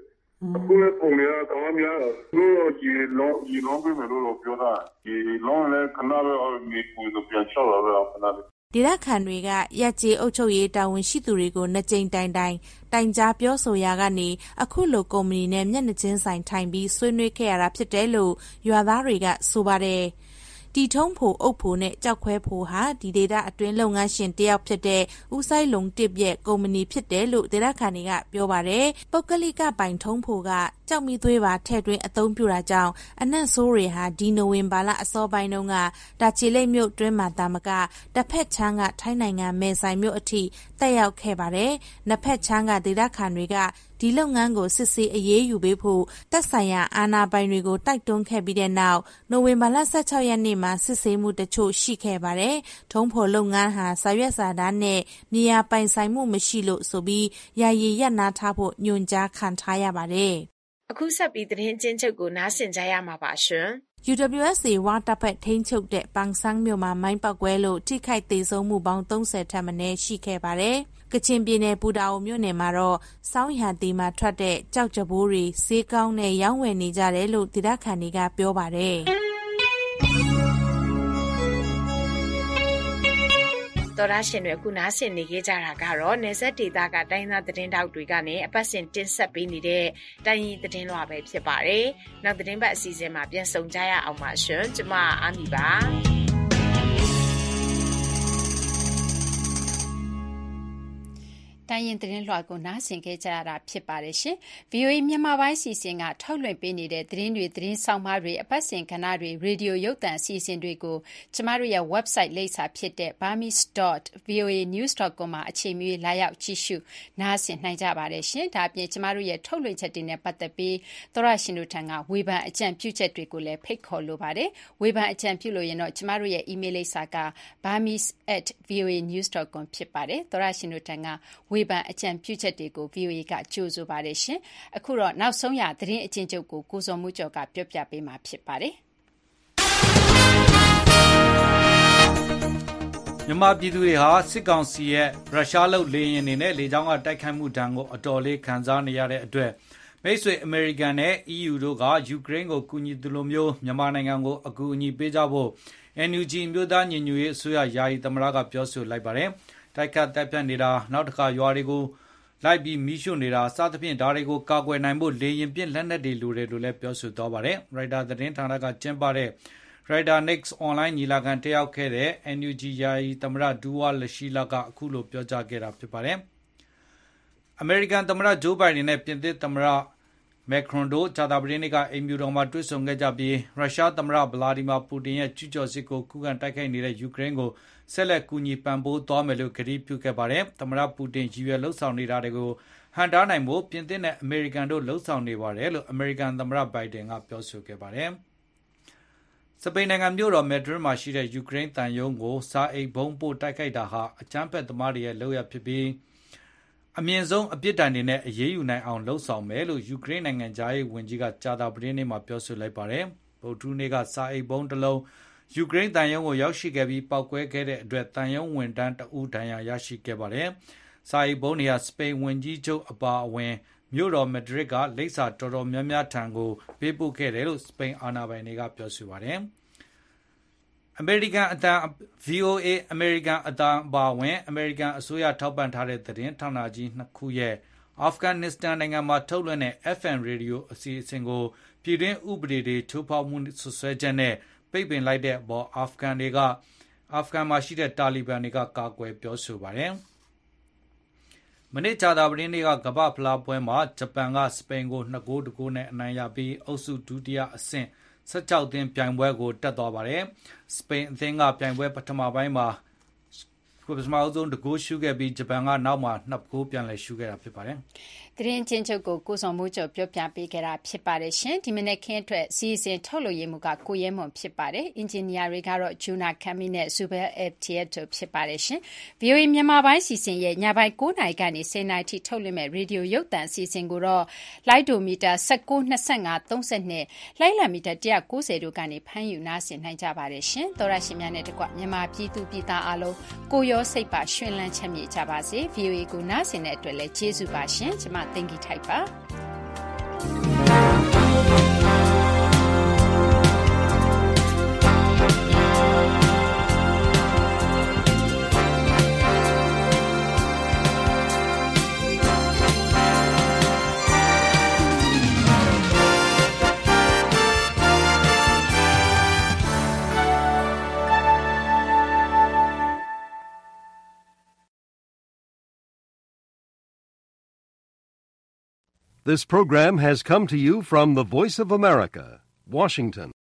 S14: အခုလည်းပုံတွေကကောင်းများတော့တို့ဒီလုံးဒီလုံးပြမယ်လို့ပြောတာဒီလုံးလည်းခဏပဲနေပူဆိုပြန်ချောက်လာတော့ခဏလေး
S9: ဒေသခံတွေကရက်ကျေအုပ်ချုပ်ရေးတာဝန်ရှိသူတွေကိုနှစ်ကြိမ်တိုင်တိုင်တိုင်ကြားပြောဆိုရာကနေအခုလိုကုမ္ပဏီနဲ့မျက်နှာချင်းဆိုင်ထိုင်ပြီးဆွေးနွေးခဲ့ရတာဖြစ်တယ်လို့ရွာသားတွေကဆိုပါတယ်တီထုံးဖို့အုပ်ဖို့နဲ့ကြောက်ခွဲဖို့ဟာဒီဒေတာအတွင်းလုပ်ငန်းရှင်တယောက်ဖြစ်တဲ့ဦးဆိုင်လုံတစ်ရဲ့ကုမ္ပဏီဖြစ်တယ်လို့ဒေသခံတွေကပြောပါတယ်ပုဂ္ဂလိကပိုင်ထုံးဖို့ကကြောက်မီသွေးပါထည့်သွင်းအသုံးပြုတာကြောင့်အနက်ဆိုးတွေဟာဒီနိုဝင်ဘာလအစောပိုင်းတုန်းကဒါချီလိတ်မြို့တွင်းမှာတာမကတစ်ဖက်ချမ်းကထိုင်းနိုင်ငံမဲဆိုင်မြို့အထိတက်ရောက်ခဲ့ပါတယ်နှစ်ဖက်ချမ်းကဒေသခံတွေကဒီလုပ်ငန်းကိုစစ်ဆေးအရေးယူပေးဖို့တပ်ဆိုင်ရာအာဏာပိုင်တွေကိုတိုက်တွန်းခဲ့ပြီးတဲ့နောက်နိုဝင်ဘာလဆယ့်ခြောက်ရက်နေ့မှာစစ်ဆေးမှုတချို့ရှိခဲ့ပါတယ်။ထုံးဖော်လုပ်ငန်းဟာစာရွက်စာတမ်းနဲ့မြေယာပိုင်ဆိုင်မှုမရှိလို့ဆိုပြီးယာယီရပ်နားထားဖို့ညွှန်ကြားခံထားရပါတယ်
S3: ။အခုဆက်ပြီးသတင်းချင်းချုပ်ကိုနားဆင်ကြရမှာပါရှင်။
S9: U W S A ဝါတပ်ဖက်ထိန်းချုပ်တဲ့ပန်းဆန်းမြို့မှာမိုင်းပောက်ကွဲလို့ထိခိုက်သေဆုံးမှုပေါင်းသုံးဆယ်ထက်မနည်းရှိခဲ့ပါတယ်။ကချင်ပြည်နယ်ပူတာအိုမြို့နယ်မှာတော့စောင်းရာသီမှာထွက်တဲ့ကြောက်ကြပိုးတွေဈေးကောင်းနဲ့ရောင်းဝယ်နေကြတယ်လို့ဒေသခံတွေကပြောပါတယ်။
S3: တော်ရရှင်တွေအခုနားဆင်နေကြတာကတော့နေဆက်ဒေတာကတိုင်းသားသတင်းတောက်တွေကနေအပတ်စဉ်တင်ဆက်ပေးနေတဲ့တိုင်းရင်းသတင်းလွှာပဲဖြစ်ပါတယ်။နောက်သတင်းပတ်အစီအစဉ်မှာပြန်ဆုံကြရအောင်ပါရှင်။ကျမအာမီပါ။
S2: တိုင်းရင်သတင်းလွှာကိုနားဆင်ခဲ့ကြရတာဖြစ်ပါတယ်ရှင်။ V O A မြန်မာပိုင်းစီစဉ်ကထုတ်လွှင့်ပေးနေတဲ့သတင်းတွေသတင်းဆောင်မတွေအပတ်စဉ်ကဏ္ဍတွေရေဒီယိုရုပ်သံအစီအစဉ်တွေကိုကျမတို့ရဲ့ website လိပ်စာဖြစ်တဲ့ burmese dot voa news dot com မှာအချိန်မီလာရောက်ကြည့်ရှုနားဆင်နိုင်ကြပါတယ်ရှင်။ဒါအပြင်ကျမတို့ရဲ့ထုတ်လွှင့်ချက်တွေနဲ့ပတ်သက်ပြီးသောရရှင်တို့ထံကဝေဖန်အကြံပြုချက်တွေကိုလည်းဖိတ်ခေါ်လိုပါတယ်။ဝေဖန်အကြံပြုလို့ရင်တော့ကျမတို့ရဲ့ email လိပ်စာက burmese at voa news dot com ဖြစ်ပါတယ်။သောရရှင်တို့ထံကဝေဖန်အကြံပြုချက်တွေကို V O A ကကြိုဆိုပါတယ်ရှင်။အခုတော့နောက်ဆုံးရသတင်းအကျဉ်းချုပ်ကိုကိုစော်မှုကျော်ကပြောပြပေးမှာဖြစ်ပါတယ်
S16: ။မြန်မာပြည်သူတွေဟာစစ်ကောင်စီရဲ့ရုရှားလုပ်လေယာဉ်တွေနဲ့လေကြောင်းကတိုက်ခိုက်မှုဒဏ်ကိုအတော်လေးခံစားနေရတဲ့အတွက်မိတ်ဆွေအမေရိကန်နဲ့ E U တို့ကယူကရိန်းကိုကူညီသလိုမျိုးမြန်မာနိုင်ငံကိုအကူအညီပေးကြဖို့ N U G မျိုးသားညီညွတ်ရေးအစိုးရယာယီသမ္မတကပြောဆိုလိုက်ပါတယ်။တိုက်ခတ်တပ်ဖြတ်နေတာနောက်တစ်ခါရွာတွေကိုလိုက်ပြီးမီးရှို့နေတာစသဖြင့်ဒါတွေကိုကာကွယ်နိုင်ဖို့လေရင်ပြင်းလက်နက်တွေလိုတယ်လို့လည်းပြောဆိုသွားပါတယ်။ Rider သတင်းဌာနကကျင်းပတဲ့ Rider Next Online ညီလာခံတက်ရောက်ခဲ့တဲ့ N U G ယာယီသမ္မတဒူဝါလရှိလာကအခုလိုပြောကြားခဲ့တာဖြစ်ပါတယ်။ အမေရိကန်သမ္မတဂျိုးဘိုင်ဒန်နဲ့ပြင်သစ်သမ္မတမက်ခရွန်တို့ကြာသပတေးနေ့ကအိမ်ဖြူတော်မှာတွေ့ဆုံခဲ့ကြပြီးရုရှားသမ္မတဗလာဒီမာပူတင်ရဲ့ကျူးကျော်စစ်ကိုခုခံတိုက်ခိုက်နေတဲ့ယူကရိန်းကိုဆက်လက်ကူညီပံ့ပိုးသွားမယ်လို့ကတိပြုခဲ့ပါတယ်။သမ္မတပူတင်ရည်ရွယ်လှုပ်ဆောင်နေတာတွေကိုဟန်တားနိုင်ဖို့ပြင်သစ်နဲ့အမေရိကန်တို့လှုပ်ဆောင်နေပါတယ်လို့အမေရိကန်သမ္မတဘိုင်ဒန်ကပြောဆိုခဲ့ပါတယ်။စပိန်နိုင်ငံမြို့တော်မက်ဒရစ်မှာရှိတဲ့ယူကရိန်းတန်ယုံကိုစာအိတ်ဘုံပို့တိုက်ခိုက်တာဟာအကြမ်းဖက်သမားတွေရဲ့လုပ်ရဖြစ်ပြီးအမြင့်ဆုံးအပြစ်ဒဏ်တွေနဲ့အရေးယူနိုင်အောင်လှုံ့ဆော်မယ်လို့ယူကရိန်းနိုင်ငံသားရေးဝန်ကြီးကကြာသပတေးနေ့မှာပြောဆိုလိုက်ပါတယ်။ဗုဒ္ဓဟူးနေ့ကစာအိတ်ဘုံတစ်လုံးယူကရိန်းတန်ယုံကိုရောက်ရှိခဲ့ပြီးပောက်ကွဲခဲ့တဲ့အတွက်တန်ယုံဝန်တန်းတဦးဒဏ်ရာရရှိခဲ့ပါတယ်။စာအိတ်ဘုံတွေဟာစပိန်ဝန်ကြီးချုပ်အပါအဝင်မြို့တော်မက်ဒရစ်ကလိပ်စာတော်တော်များများထံကိုပေးပို့ခဲ့တယ်လို့စပိန်အာဏာပိုင်တွေကပြောဆိုပါတယ်။အမေရိကန်အတန် V O A အမေရိကန်အတန်ပါဝင်အမေရိကန်အစိုးရထောက်ပံ့ထားတဲ့သတင်းဌာနကြီးနှစ်ခုရဲ့အာဖဂန်နစ္စတန်နိုင်ငံမှာထုတ်လွှင့်တဲ့ F M ရေဒီယိုအစီအစဉ်ကိုပြည်တွင်းဥပဒေတွေချိုးဖောက်မှုဆွဆွဲချက်နဲ့ပိတ်ပင်လိုက်တဲ့အပေါ်အာဖဂန်တွေကအာဖဂန်မှာရှိတဲ့တာလီဘန်တွေကကာကွယ်ပြောဆိုပါတယ်။မနေ့ကြာသပတေးနေ့ကကမ္ဘာ့ဖလားပွဲမှာဂျပန်ကစပိန်ကိုနှစ်ဂိုးတဂိုးနဲ့အနိုင်ရပြီးအုပ်စုဒုတိယအဆင့်ဆယ့်ခြောက်သင်းပြိုင်ပွဲကိုတက်သွားပါတယ်။စပိန်အသင်းကပြိုင်ပွဲပထမပိုင်းမှာပထမဆုံးတဂိုးရှုခဲ့ပြီးဂျပန်ကနောက်မှာနှစ်ဂိုးပြန်လည်ရှုခဲ့တာဖြစ်ပါတယ်။
S2: သတင်းချင်းချုပ်ကိုကိုစော်မိုးကျော်ပြောပြပေးခဲ့တာဖြစ်ပါတယ်ရှင်ဒီမနေ့ခင်းအတွက်စီစဉ်ထုတ်လို့ရမှုကကိုရဲမွန်ဖြစ်ပါတယ်အင်ဂျင်နီယာတွေကတော့ဂျူနာကမ်မီနဲ့ဇူဘဲအက်တီယက်တို့ဖြစ်ပါတယ်ရှင် V O A မြန်မာပိုင်းစီစဉ်ရဲ့ညပိုင်း၉နာရီကနေ၁၀နာရီထိထုတ်လွှင့်မဲ့ရေဒီယိုရုပ်သံအစီအစဉ်ကိုတော့လိုက်ဒိုမီတာ၁၉ ၂၅ ၃၂လိုက်လံမီတာ၁၉၀တို့ကနေဖမ်းယူနားဆင်နိုင်ကြပါတယ်ရှင်သောရရှင်များနဲ့တကွမြန်မာပြည်သူပြည်သားအားလုံးကိုရောစိတ်ပါရှင်လန်းချမ်းမြေ့ကြပါစေ V O A ကိုနားဆင်တဲ့အတွက်လည်းကျေးဇူးပါရှင်ကျွန်မသိင်္ဂီထိုက်ပါ
S18: This program has come to you from the Voice of America, Washington.